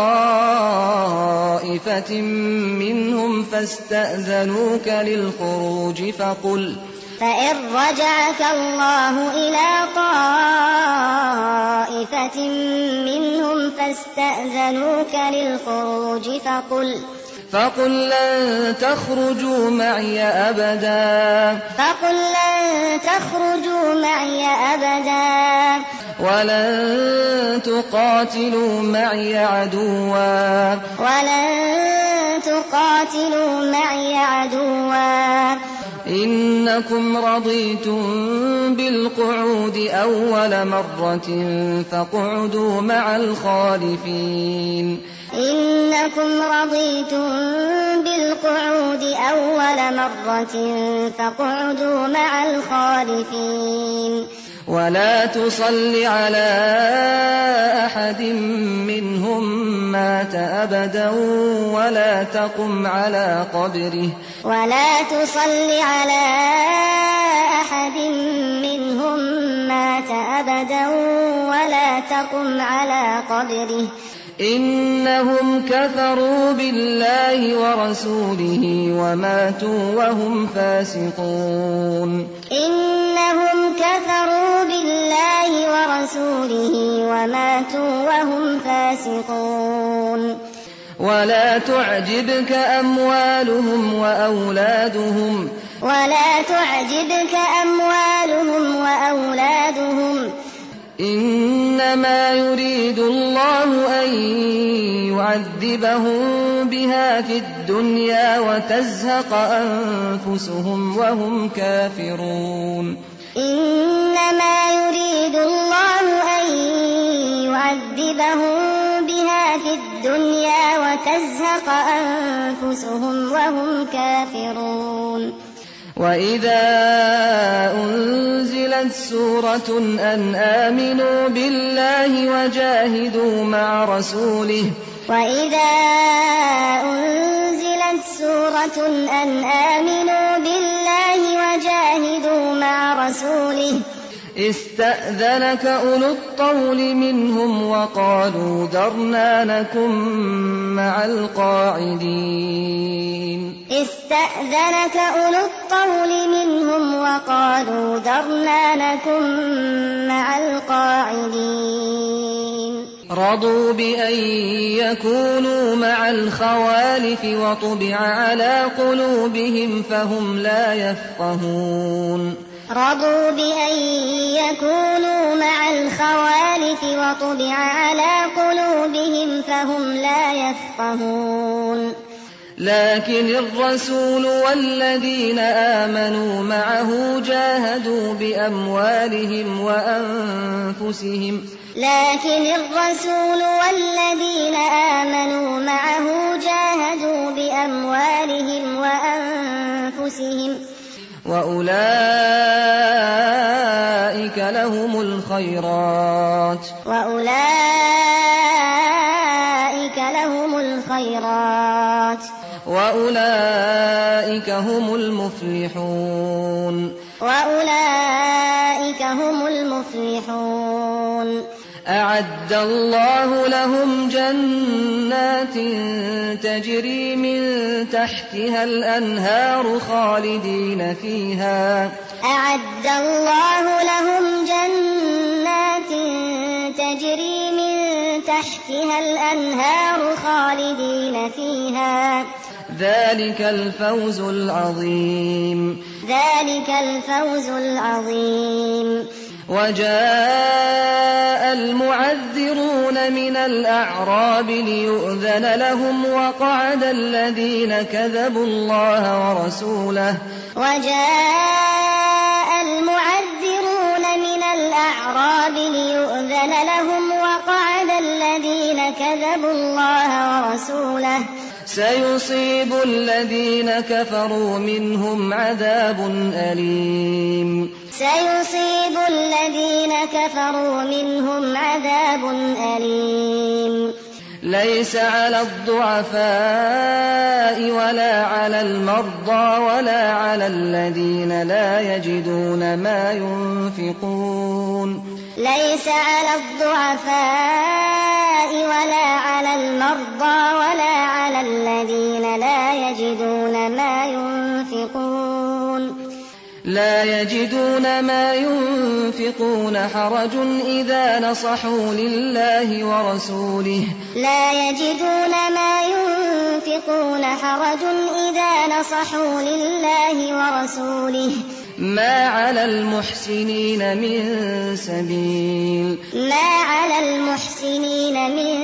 طائفة منهم فاستأذنوك للخروج فقل فإن رجعك الله إلى طائفة منهم فاستأذنوك للخروج فقل فقل لن تخرجوا معي أبدا فقل لن تخرجوا معي أبدا ولن تقاتلوا معي عدوا ولن تقاتلوا معي عدوا إنكم رضيتم بالقعود أول مرة فاقعدوا مع الخالفين إنكم رضيتم بالقعود أول مرة فاقعدوا مع الخالفين ولا تصل على أحد منهم مات أبدا ولا تقم على قبره ولا تصل على أحد منهم مات أبدا ولا تقم على قبره إنهم كفروا بالله ورسوله وماتوا وهم فاسقون إنهم كفروا بالله ورسوله وماتوا وهم فاسقون ولا تعجبك أموالهم وأولادهم ولا تعجبك أموالهم وأولادهم إنما يريد الله أن يعذبهم بها في الدنيا وتزهق أنفسهم وهم كافرون إنما يريد الله أن يعذبهم بها في الدنيا وتزهق أنفسهم وهم كافرون وإذا أنزلت سورة أن آمنوا بالله وجاهدوا مع رسوله وإذا أنزلت نزلت سورة أن آمنوا بالله وجاهدوا مع رسوله استأذنك أولو الطول منهم وقالوا ذرنا نكن مع القاعدين استأذنك أولو الطول منهم وقالوا ذرنا نكن مع القاعدين رضوا بأن يكونوا مع الخوالف وطبع على قلوبهم فهم لا يفقهون رضوا بأن يكونوا مع الخوالف وطبع على قلوبهم فهم لا يفقهون لكن الرسول والذين آمنوا معه جاهدوا بأموالهم وأنفسهم لكن الرسول والذين آمنوا معه جاهدوا بأموالهم وأنفسهم وأولئك لهم الخيرات وأولئك لهم الخيرات وأولئك هم المفلحون وأولئك هم المفلحون أعد الله لهم جنات تجري من تحتها الأنهار خالدين فيها أعد الله لهم جنات تجري من تحتها الأنهار خالدين فيها ذلك الفوز العظيم ذلك الفوز العظيم وجاء المعذرون من الأعراب ليؤذن لهم وقعد الذين كذبوا الله ورسوله وجاء المعذرون من الأعراب ليؤذن لهم وقعد الذين كذبوا الله ورسوله سيصيب الذين كفروا منهم عذاب أليم سيصيب الذين كفروا منهم عذاب أليم ليس على الضعفاء ولا على المرضى ولا على الذين لا يجدون ما ينفقون ليس على الضعفاء ولا على المرضى ولا على الذين لا يجدون ما ينفقون لا يجدون ما ينفقون حرج إذا نصحوا لله ورسوله لا يجدون ما ينفقون حرج إذا نصحوا لله ورسوله ما على المحسنين من سبيل ما على المحسنين من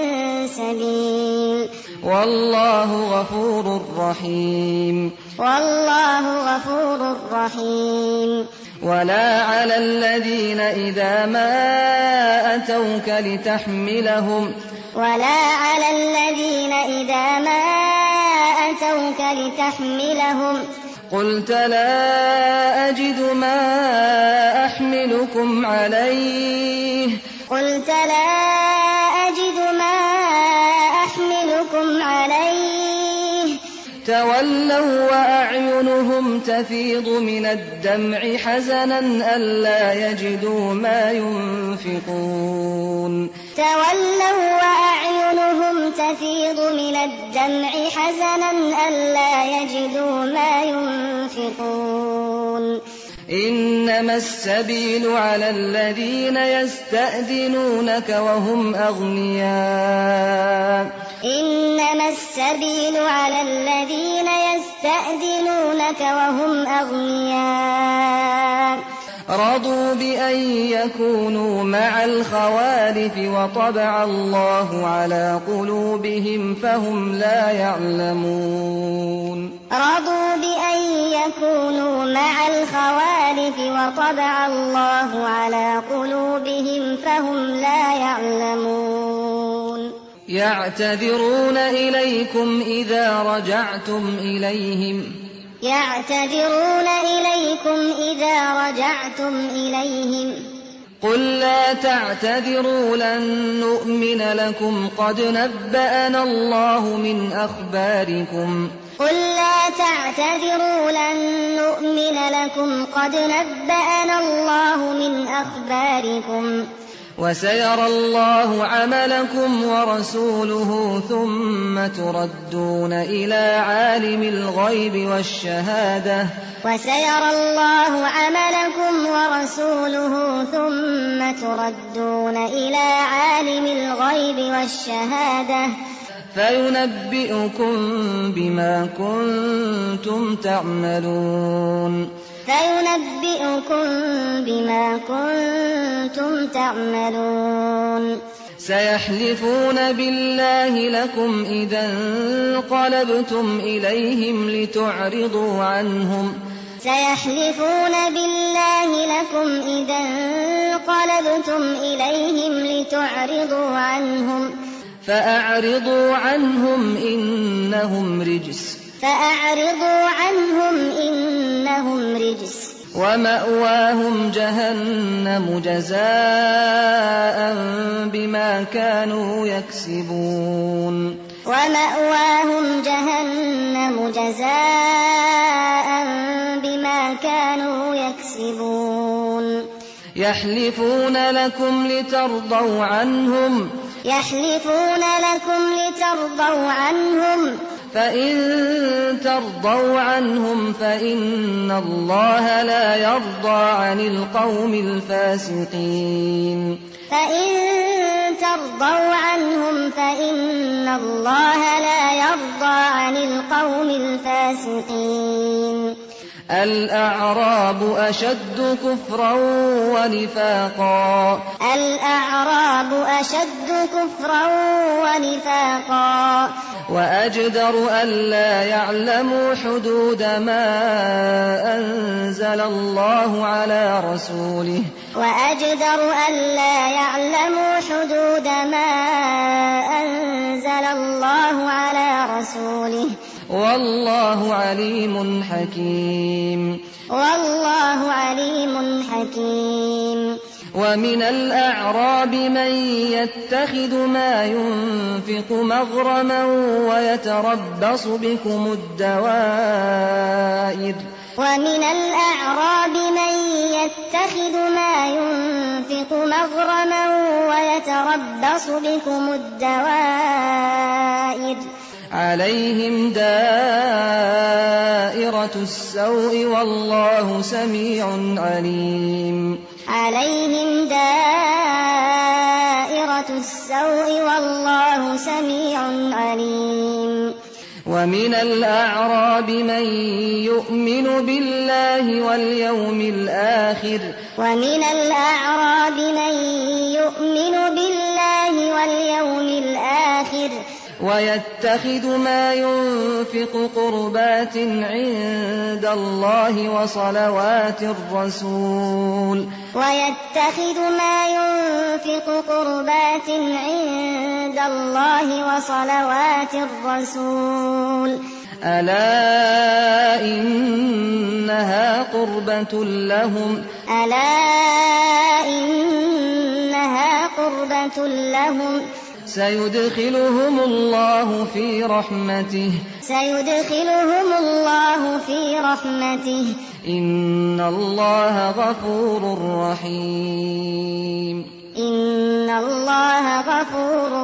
سبيل والله غفور رحيم والله غفور رحيم ولا على الذين إذا ما أتوك لتحملهم ولا على الذين إذا ما أتوك لتحملهم قلت لا أجد ما أحملكم عليه قلت لا أجد ما أحملكم عليه تولوا وأعينهم تفيض من الدمع حزنا ألا يجدوا ما ينفقون تولوا وأعينهم تفيض من الدمع حزنا ألا يجدوا ما ينفقون إنما السبيل على الذين يستأذنونك وهم أغنياء إنما السبيل على الذين يستأذنونك وهم أغنياء رضوا بأن يكونوا مع الخوالف وطبع الله على قلوبهم فهم لا يعلمون رضوا بأن يكونوا مع الخوالف وطبع الله على قلوبهم فهم لا يعلمون يعتذرون إليكم إذا رجعتم إليهم يعتذرون إليكم إذا رجعتم إليهم قل لا تعتذروا لن نؤمن لكم قد نبأنا الله من أخباركم قل لا تعتذروا لن نؤمن لكم قد نبأنا الله من أخباركم وسيرى الله عملكم ورسوله ثم تردون إلى عالم الغيب والشهادة وسيرى الله عملكم ورسوله ثم تردون إلى عالم الغيب والشهادة فينبئكم بما كنتم تعملون فينبئكم بما كنتم تعملون سيحلفون بالله لكم إذا انقلبتم إليهم لتعرضوا عنهم سيحلفون بالله لكم إذا انقلبتم إليهم لتعرضوا عنهم فأعرضوا عنهم إنهم رجس فأعرضوا عنهم إنهم رجس ومأواهم جهنم جزاء بما كانوا يكسبون ومأواهم جهنم جزاء بما كانوا يكسبون يحلفون لكم لترضوا عنهم يحلفون لكم لترضوا عنهم فإن ترضوا عنهم فإن الله لا يرضى عن القوم الفاسقين فإن ترضوا عنهم فإن الله لا يرضى عن القوم الفاسقين الأعراب أشد كفرا ونفاقا الأعراب أشد كفرا ونفاقا وأجدر ألا يعلموا حدود ما أنزل الله على رسوله وأجدر ألا يعلموا حدود ما أنزل الله على رسوله والله عليم حكيم والله عليم حكيم ومن الأعراب من يتخذ ما ينفق مغرما ويتربص بكم الدوائر ومن الأعراب من يتخذ ما ينفق مغرما ويتربص بكم الدوائر عليهم دائرة السوء والله سميع عليم عليهم دائرة السوء والله سميع عليم ومن الأعراب من يؤمن بالله واليوم الآخر ومن الأعراب من يؤمن بالله واليوم الآخر ويتخذ ما ينفق قربات عند الله وصلوات الرسول ويتخذ ما ينفق قربات عند الله وصلوات الرسول ألا إنها قربة لهم ألا إنها قربة لهم سيدخلهم الله في رحمته سيدخلهم الله في رحمته إن الله غفور رحيم إن الله غفور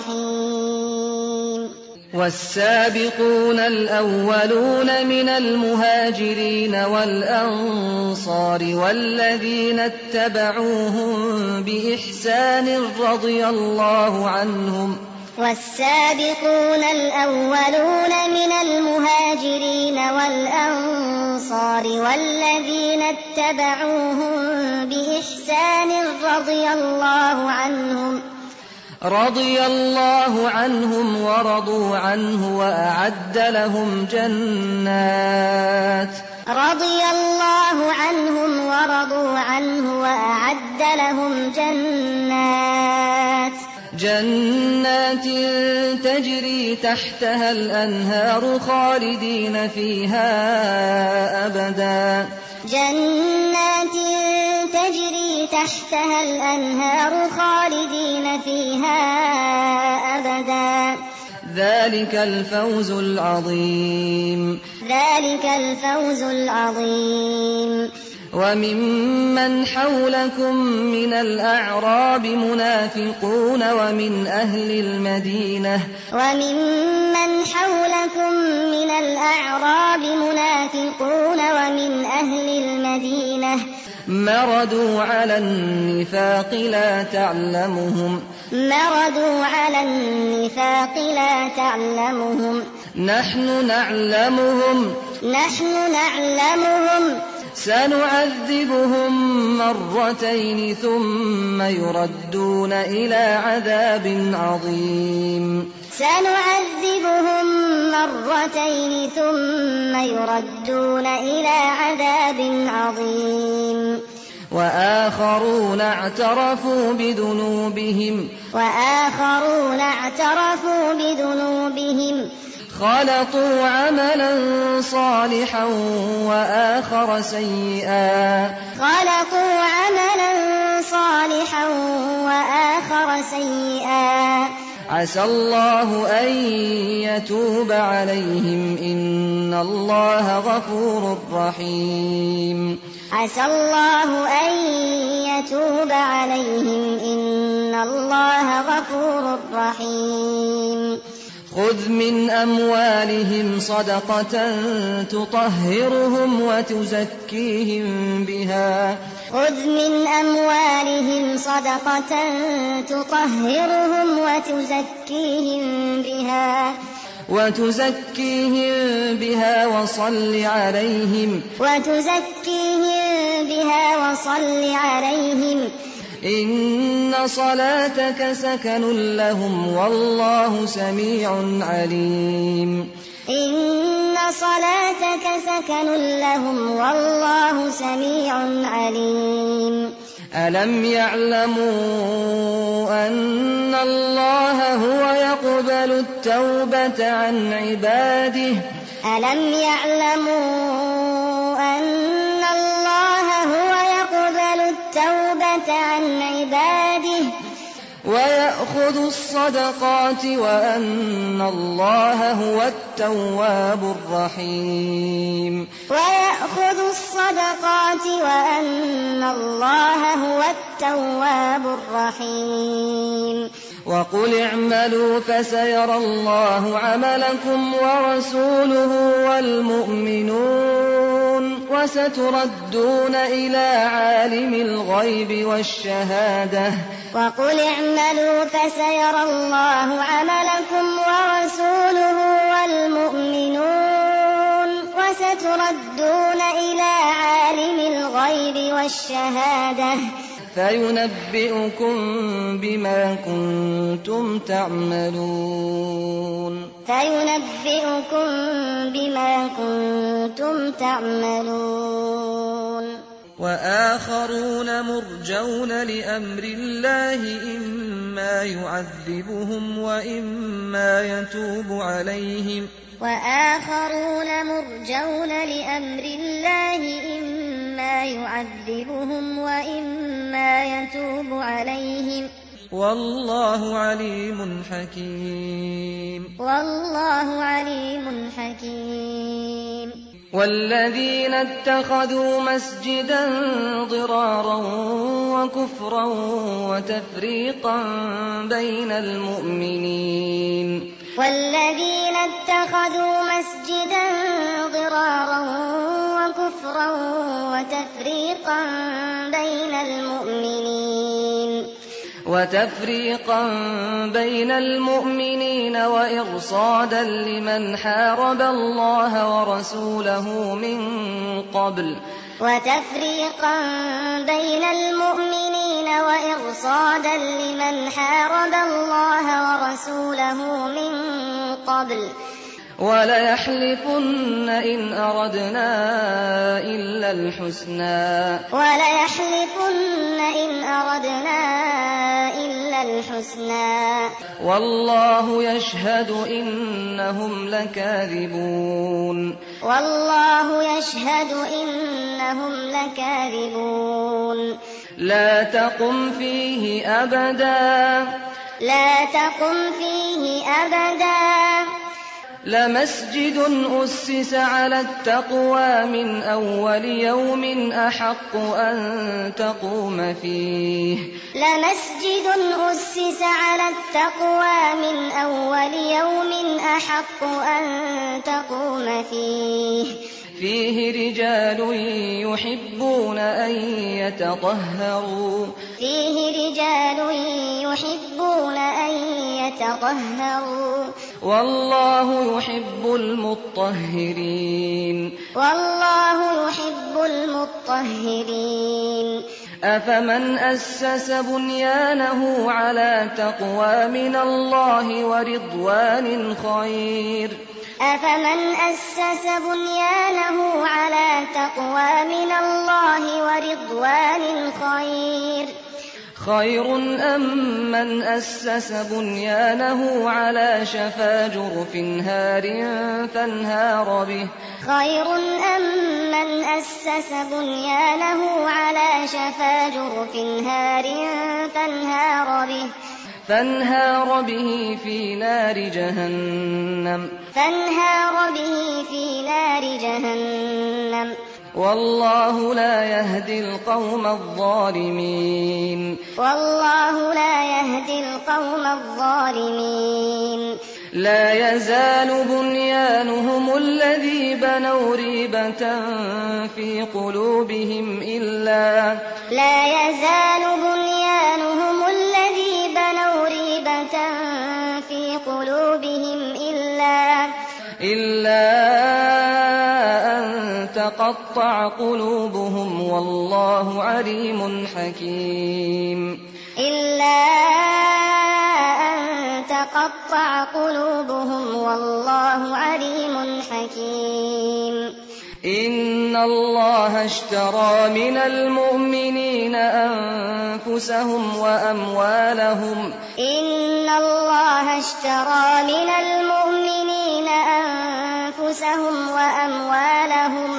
رحيم والسابقون الأولون من المهاجرين والأنصار والذين اتبعوهم بإحسان رضي الله عنهم والسابقون الأولون من المهاجرين والأنصار والذين اتبعوهم بإحسان رضي الله عنهم رضي الله عنهم ورضوا عنه وأعد لهم جنات رضي الله عنهم ورضوا عنه وأعد لهم جنات جنات تجري تحتها الأنهار خالدين فيها أبدا جنات تجري تحتها الأنهار خالدين فيها أبدا ذلك الفوز العظيم ذلك الفوز العظيم وممن حولكم من الأعراب منافقون ومن أهل المدينة وممن حولكم من الأعراب منافقون ومن أهل المدينة مردوا على النفاق لا تعلمهم مردوا على النفاق لا تعلمهم نحن نعلمهم نحن نعلمهم سنعذبهم مرتين ثم يردون إلى عذاب عظيم سنعذبهم مرتين ثم يردون إلى عذاب عظيم وآخرون اعترفوا بذنوبهم وآخرون اعترفوا بذنوبهم خلطوا عملا صالحا وآخر سيئا خلطوا عملا صالحا وآخر سيئا عسى الله أن يتوب عليهم إن الله غفور رحيم عسى الله أن يتوب عليهم إن الله غفور رحيم خذ من أموالهم صدقة تطهرهم وتزكيهم بها خذ من أموالهم صدقة تطهرهم وتزكيهم بها وتزكيهم بها وصل عليهم وتزكيهم بها وصل عليهم إن صلاتك سكن لهم والله سميع عليم إن صلاتك سكن لهم والله سميع عليم ألم يعلموا أن الله هو يقبل التوبة عن عباده ألم يعلموا أن الله هو يقبل التوبة عن عباده ويأخذ الصدقات وأن الله هو التواب الرحيم ويأخذ الصدقات وأن الله هو التواب الرحيم وقل اعملوا فسيرى الله عملكم ورسوله والمؤمنون وستردون إلى عالم الغيب والشهادة وقل اعملوا فسيرى الله عملكم ورسوله والمؤمنون وستردون إلى عالم الغيب والشهادة فينبئكم بما كنتم تعملون فينبئكم بما كنتم تعملون وآخرون مرجون لأمر الله إما يعذبهم وإما يتوب عليهم وآخرون مرجون لأمر الله إما يعذبهم وإما يتوب عليهم والله عليم حكيم والله عليم حكيم والذين اتخذوا مسجدا ضرارا وكفرا وتفريقا بين المؤمنين والذين اتخذوا مسجدا ضرارا وكفرا وتفريقا بين المؤمنين وتفريقا بين المؤمنين وإرصادا لمن حارب الله ورسوله من قبل وتفريقا بين المؤمنين وإرصادا لمن حارب الله ورسوله من قبل وليحلفن إن أردنا إلا الحسنى وليحلفن إن أردنا إلا الحسنى والله يشهد إنهم لكاذبون والله يشهد إنهم لكاذبون لا تقم فيه أبدا لا تقم فيه أبدا لمسجد أسس على التقوى من أول يوم أحق أن تقوم فيه لمسجد أسس على التقوى من أول يوم أحق أن تقوم فيه فيه رجال يحبون أن يتطهروا فيه رجال يحبون أن يتطهروا والله يحب المطهرين والله يحب المطهرين أفمن أسس بنيانه على تقوى من الله ورضوان خير أفمن أسس بنيانه على تقوى من الله ورضوان خير خير أم من أسس بنيانه على شفا جرف هار فانهار به خير أم من أسس بنيانه على شفا جرف هار فانهار به فانهار به في نار جهنم فانهار به في نار جهنم والله لا يهدي القوم الظالمين والله لا يهدي القوم الظالمين لا يزال بنيانهم الذي بنوا ريبة في قلوبهم إلا لا يزال بنيانهم الذي بنوا ريبة في قلوبهم إلا إلا أن تقطع قلوبهم والله عليم حكيم إلا أن تقطع قلوبهم والله عليم حكيم إن الله اشترى من المؤمنين أنفسهم وأموالهم إن الله اشترى من المؤمنين أنفسهم وأموالهم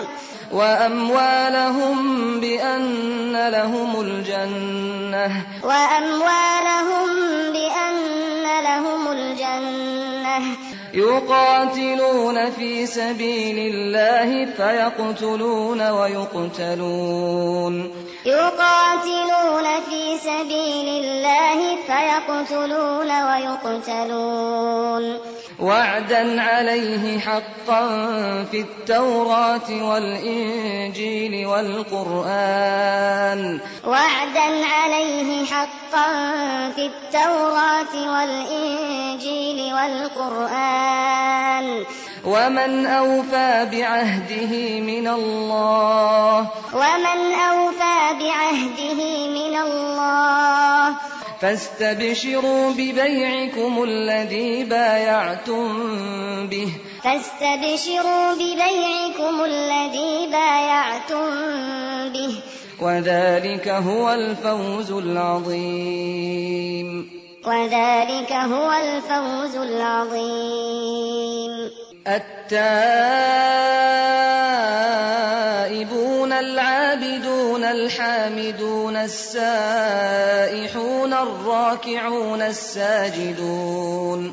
وأموالهم بأن لهم الجنة وأموالهم بأن لهم الجنة يقاتلون في سبيل الله فيقتلون ويقتلون يقاتلون في سبيل الله فيقتلون ويقتلون وعدا عليه حقا في التوراة والإنجيل والقرآن وعدا عليه حقا في التوراة والإنجيل والقرآن ومن أوفى بعهده من الله ومن أوفى بعهده من الله فاستبشروا ببيعكم الذي بايعتم به فاستبشروا ببيعكم الذي بايعتم به وذلك هو الفوز العظيم وذلك هو الفوز العظيم التائبون العابدون الحامدون السائحون الراكعون الساجدون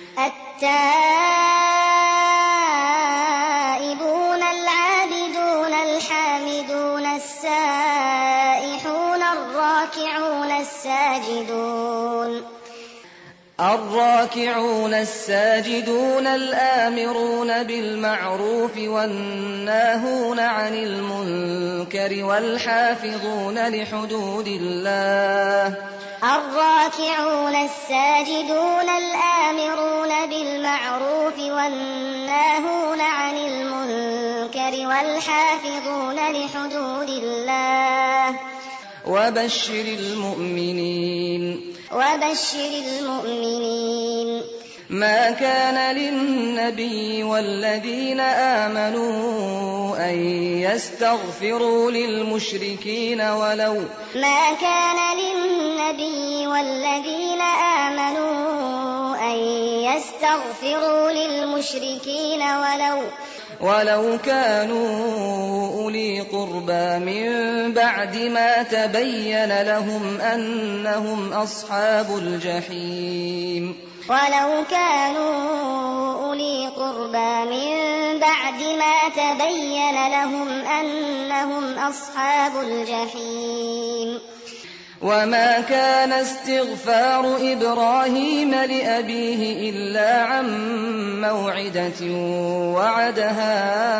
التائبون العابدون الحامدون السائحون الراكعون الساجدون الراكعون الساجدون الآمرون بالمعروف والناهون عن المنكر والحافظون لحدود الله الراكعون الساجدون الآمرون بالمعروف والناهون عن المنكر والحافظون لحدود الله وبشر المؤمنين وبشر المؤمنين ما كان للنبي والذين آمنوا أن يستغفروا للمشركين ولو ما كان للنبي والذين آمنوا أن يستغفروا للمشركين ولو ولو كانوا أولي قربى من بعد ما تبين لهم أنهم أصحاب الجحيم ولو كانوا أولي قربى من بعد ما تبين لهم أنهم أصحاب الجحيم وما كان استغفار إبراهيم لأبيه إلا عن موعدة وعدها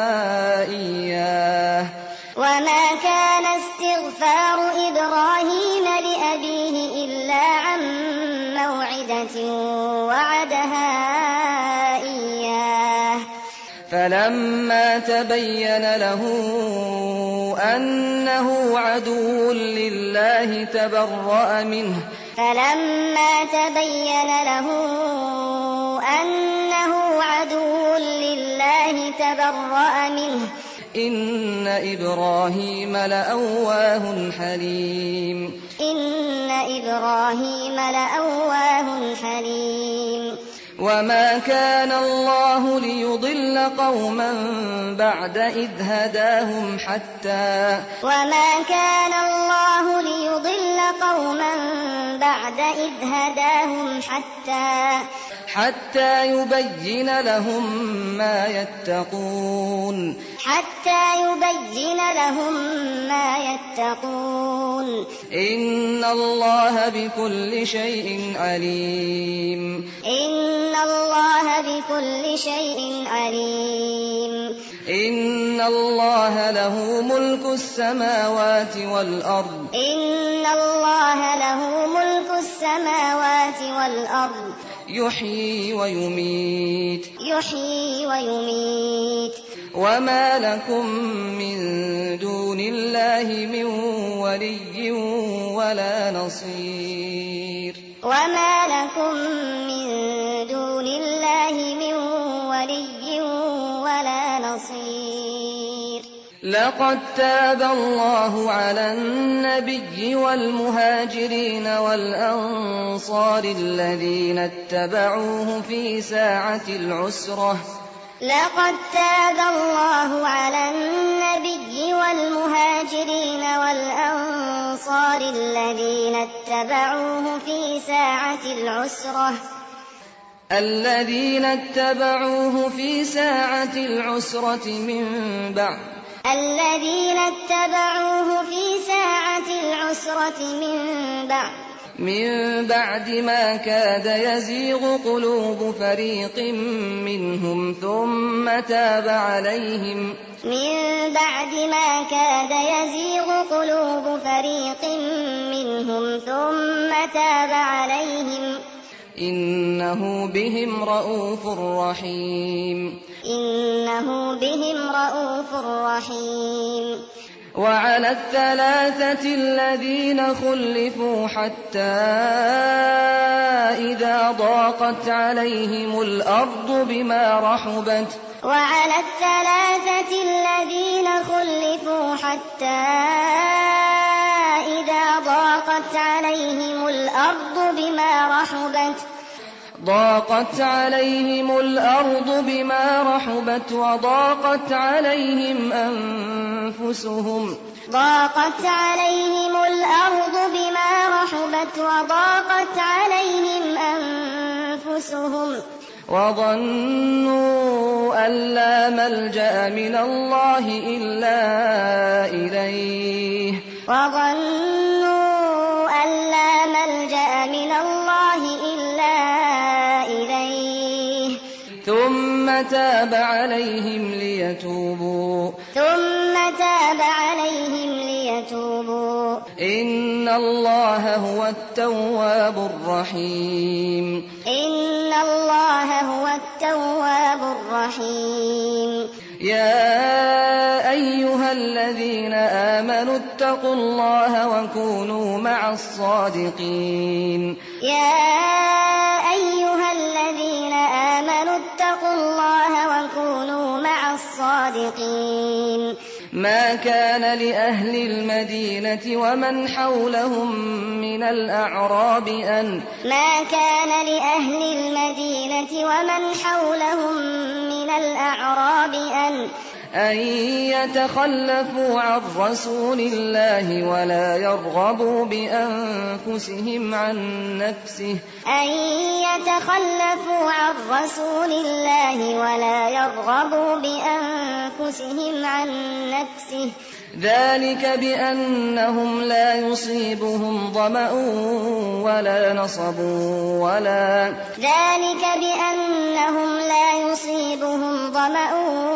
إياه وما كان استغفار إبراهيم لأبيه إلا عن موعدة وعدها إياه فلما تبين له أنه عدو لله تبرأ منه فلما تبين له أنه عدو لله تبرأ منه إن إبراهيم لأواه حليم إن إبراهيم لأواه حليم وما كان الله ليضل قوما بعد إذ هداهم حتى وما كان الله ليضل قوما بعد إذ هداهم حتى حتى يبين لهم ما يتقون حتى يبين لهم ما يتقون إن الله بكل شيء عليم إن الله بكل شيء عليم إن الله له ملك السماوات والأرض إن الله له ملك السماوات والأرض يحيي ويميت يحيي ويميت وما لكم من دون الله من ولي ولا نصير وما لكم من دون الله من ولي ولا نصير لقد تاب الله على النبي والمهاجرين والأنصار الذين اتبعوه في ساعة العسرة لقد تاب الله على النبي والمهاجرين والأنصار الذين اتبعوه في ساعة العسرة الذين اتبعوه في ساعة العسرة من بعد الذين اتبعوه في ساعة العسرة من بعد من بعد ما كاد يزيغ قلوب فريق منهم ثم تاب عليهم من بعد ما كاد يزيغ قلوب فريق منهم ثم تاب عليهم إنه بهم رءوف رحيم إنه بهم رءوف رحيم وعلى الثلاثة الذين خلفوا حتى إذا ضاقت عليهم الأرض بما رحبت وعلى الثلاثة الذين خلفوا حتى إذا ضاقت عليهم الأرض بما رحبت ضاقت عليهم الأرض بما رحبت وضاقت عليهم أنفسهم ضاقت عليهم الأرض بما رحبت وضاقت عليهم أنفسهم وظنوا أن لا ملجأ من الله إلا إليه وظنوا أن لا ملجأ من الله إلا إليه ثم تاب عليهم ليتوبوا ثم تاب عليهم ليتوبوا إن الله هو التواب الرحيم إن الله هو التواب الرحيم يا أيها الذين آمنوا اتقوا الله وكونوا مع الصادقين يا أيها الذين آمنوا اتقوا الله وكونوا مع الصادقين ما كان لأهل المدينة ومن حولهم من الأعراب أن ما كان لأهل المدينة ومن حولهم من الأعراب أن أن يتخلفوا عن رسول الله ولا يرغبوا بأنفسهم عن نفسه أن يتخلفوا عن رسول الله ولا يرغبوا بأنفسهم عن نفسه ذلك بأنهم لا يصيبهم ظمأ ولا نصب ولا ذلك بأنهم لا يصيبهم ظمأ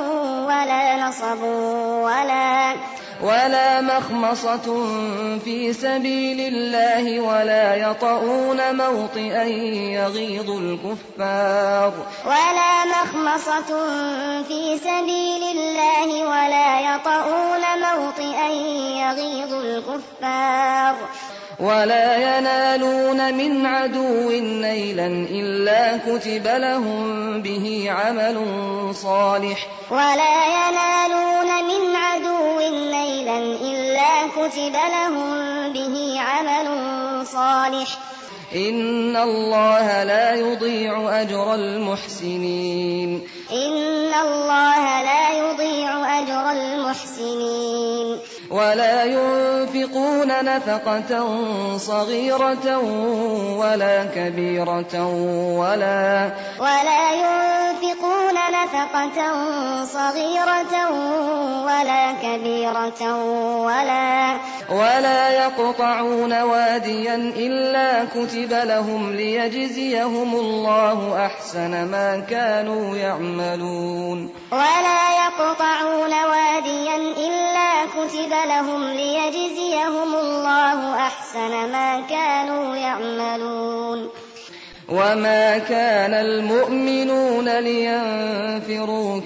ولا نصب ولا ولا مخمصة في سبيل الله ولا يطؤون موطئا يغيظ الكفار ولا مخمصة في سبيل الله ولا يطؤون موطئا يغيظ الكفار ولا ينالون من عدو نيلا إلا كتب لهم به عمل صالح ولا ينالون من عدو نيلا إلا كتب لهم به عمل صالح إن الله لا يضيع أجر المحسنين إن الله لا يضيع أجر المحسنين ولا ينفقون نفقة صغيرة ولا كبيرة ولا ولا ينفقون نفقة صغيرة ولا كبيرة ولا ولا يقطعون واديا إلا كتب لهم ليجزيهم الله أحسن ما كانوا يعملون ولا يقطعون واديا إلا كتب لهم ليجزيهم الله أحسن ما كانوا يعملون وما كان المؤمنون لينفروا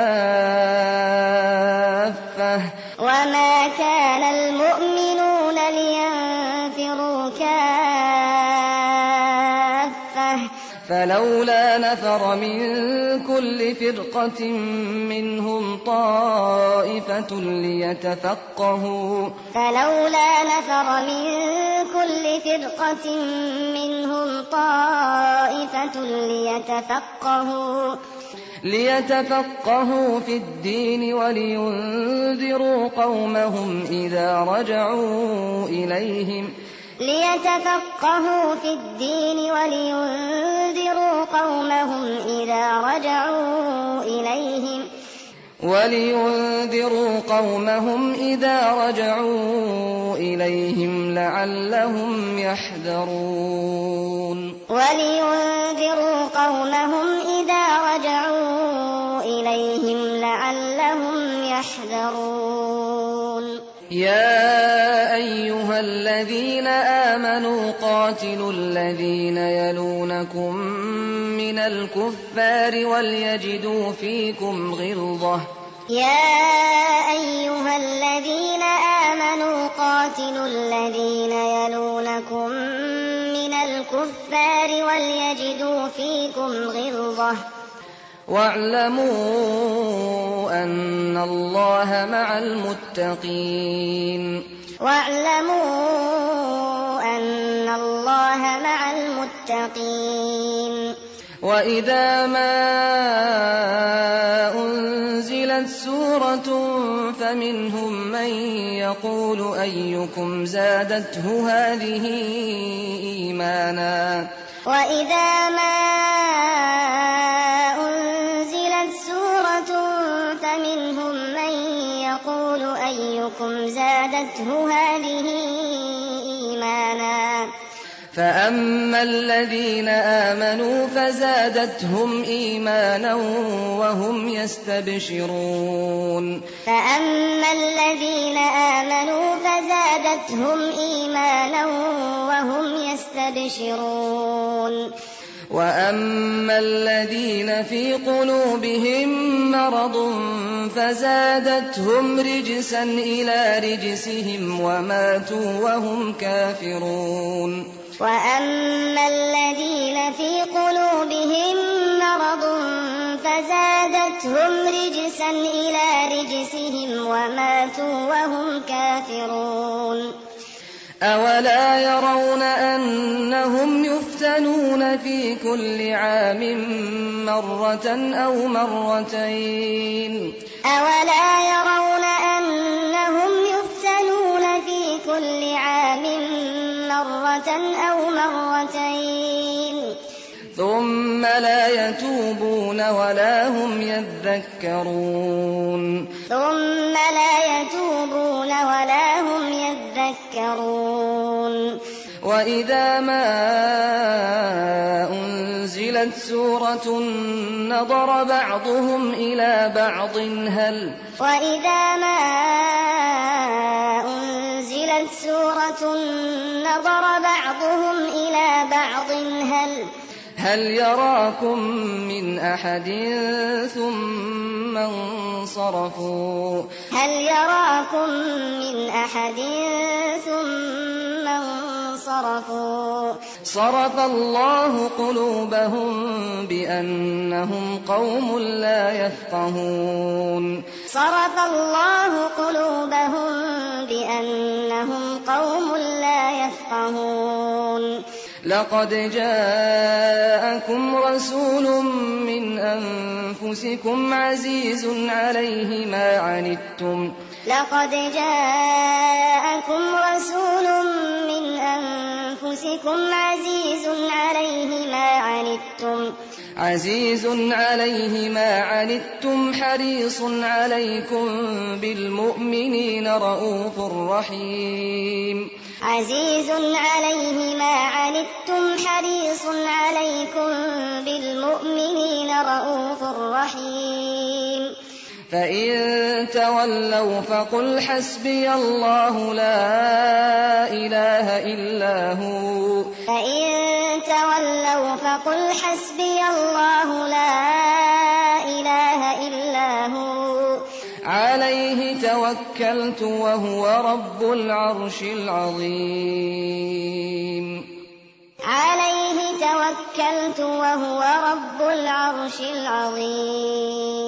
كافة وما كان المؤمنون لينفروا كافة فلولا نفر من كل فرقة منهم طائفة ليتفقهوا فلولا نفر من كل فرقة منهم طائفة ليتفقهوا ليتفقهوا في الدين ولينذروا قومهم إذا رجعوا إليهم ليتفقهوا في الدين ولينذروا قومهم إذا رجعوا إليهم ولينذروا قومهم إذا رجعوا إليهم لعلهم يحذرون ولينذروا قومهم إذا رجعوا إليهم لعلهم يحذرون يا أيها الذين آمنوا قاتلوا الذين يلونكم من الكفار وليجدوا فيكم غلظة يا أيها الذين آمنوا قاتلوا الذين يلونكم من الكفار وليجدوا فيكم غلظة واعلموا أن الله مع المتقين واعلموا أن الله مع المتقين وإذا ما أنزلت سورة فمنهم من يقول أيكم زادته هذه إيمانا وإذا ما أنزلت سورة فمنهم من يقول أيكم زادته هذه إيمانا فأما الذين آمنوا فزادتهم إيمانا وهم يستبشرون فأما الذين آمنوا فزادتهم إيمانا وهم يستبشرون وأما الذين في قلوبهم مرض فزادتهم رجسا إلى رجسهم وماتوا وهم كافرون وأما الذين في قلوبهم مرض فزادتهم رجسا إلى رجسهم وماتوا وهم كافرون أولا يرون أنهم يفتنون في كل عام مرة أو مرتين أولا يرون أنهم يفتنون في كل عام مرة أو مرتين ثم لا يتوبون ولا هم يذكرون ثم لا يتوبون ولا هم يذكرون وإذا ما أنزلت سورة نظر بعضهم إلى بعض هل وإذا ما أنزلت سورة نظر بعضهم إلى بعض هل هل يراكم من أحد ثم انصرفوا هل يراكم من أحد ثم انصرفوا صرف الله قلوبهم بأنهم قوم لا يفقهون صرف الله قلوبهم بأنهم قوم لا يفقهون لقد جاءكم رسول من أنفسكم عزيز عليه ما عنتم لقد جاءكم رسول من أنفسكم عزيز عليه ما عنتم عزيز عليه ما عنتم حريص عليكم بالمؤمنين رءوف رحيم عزيز عليه ما عنتم حريص عليكم بالمؤمنين رءوف رحيم فإن تولوا فقل حسبي الله لا إله إلا هو فإن تولوا فقل حسبي الله لا إله إلا هو عليه توكلت وهو رب العرش العظيم عليه توكلت وهو رب العرش العظيم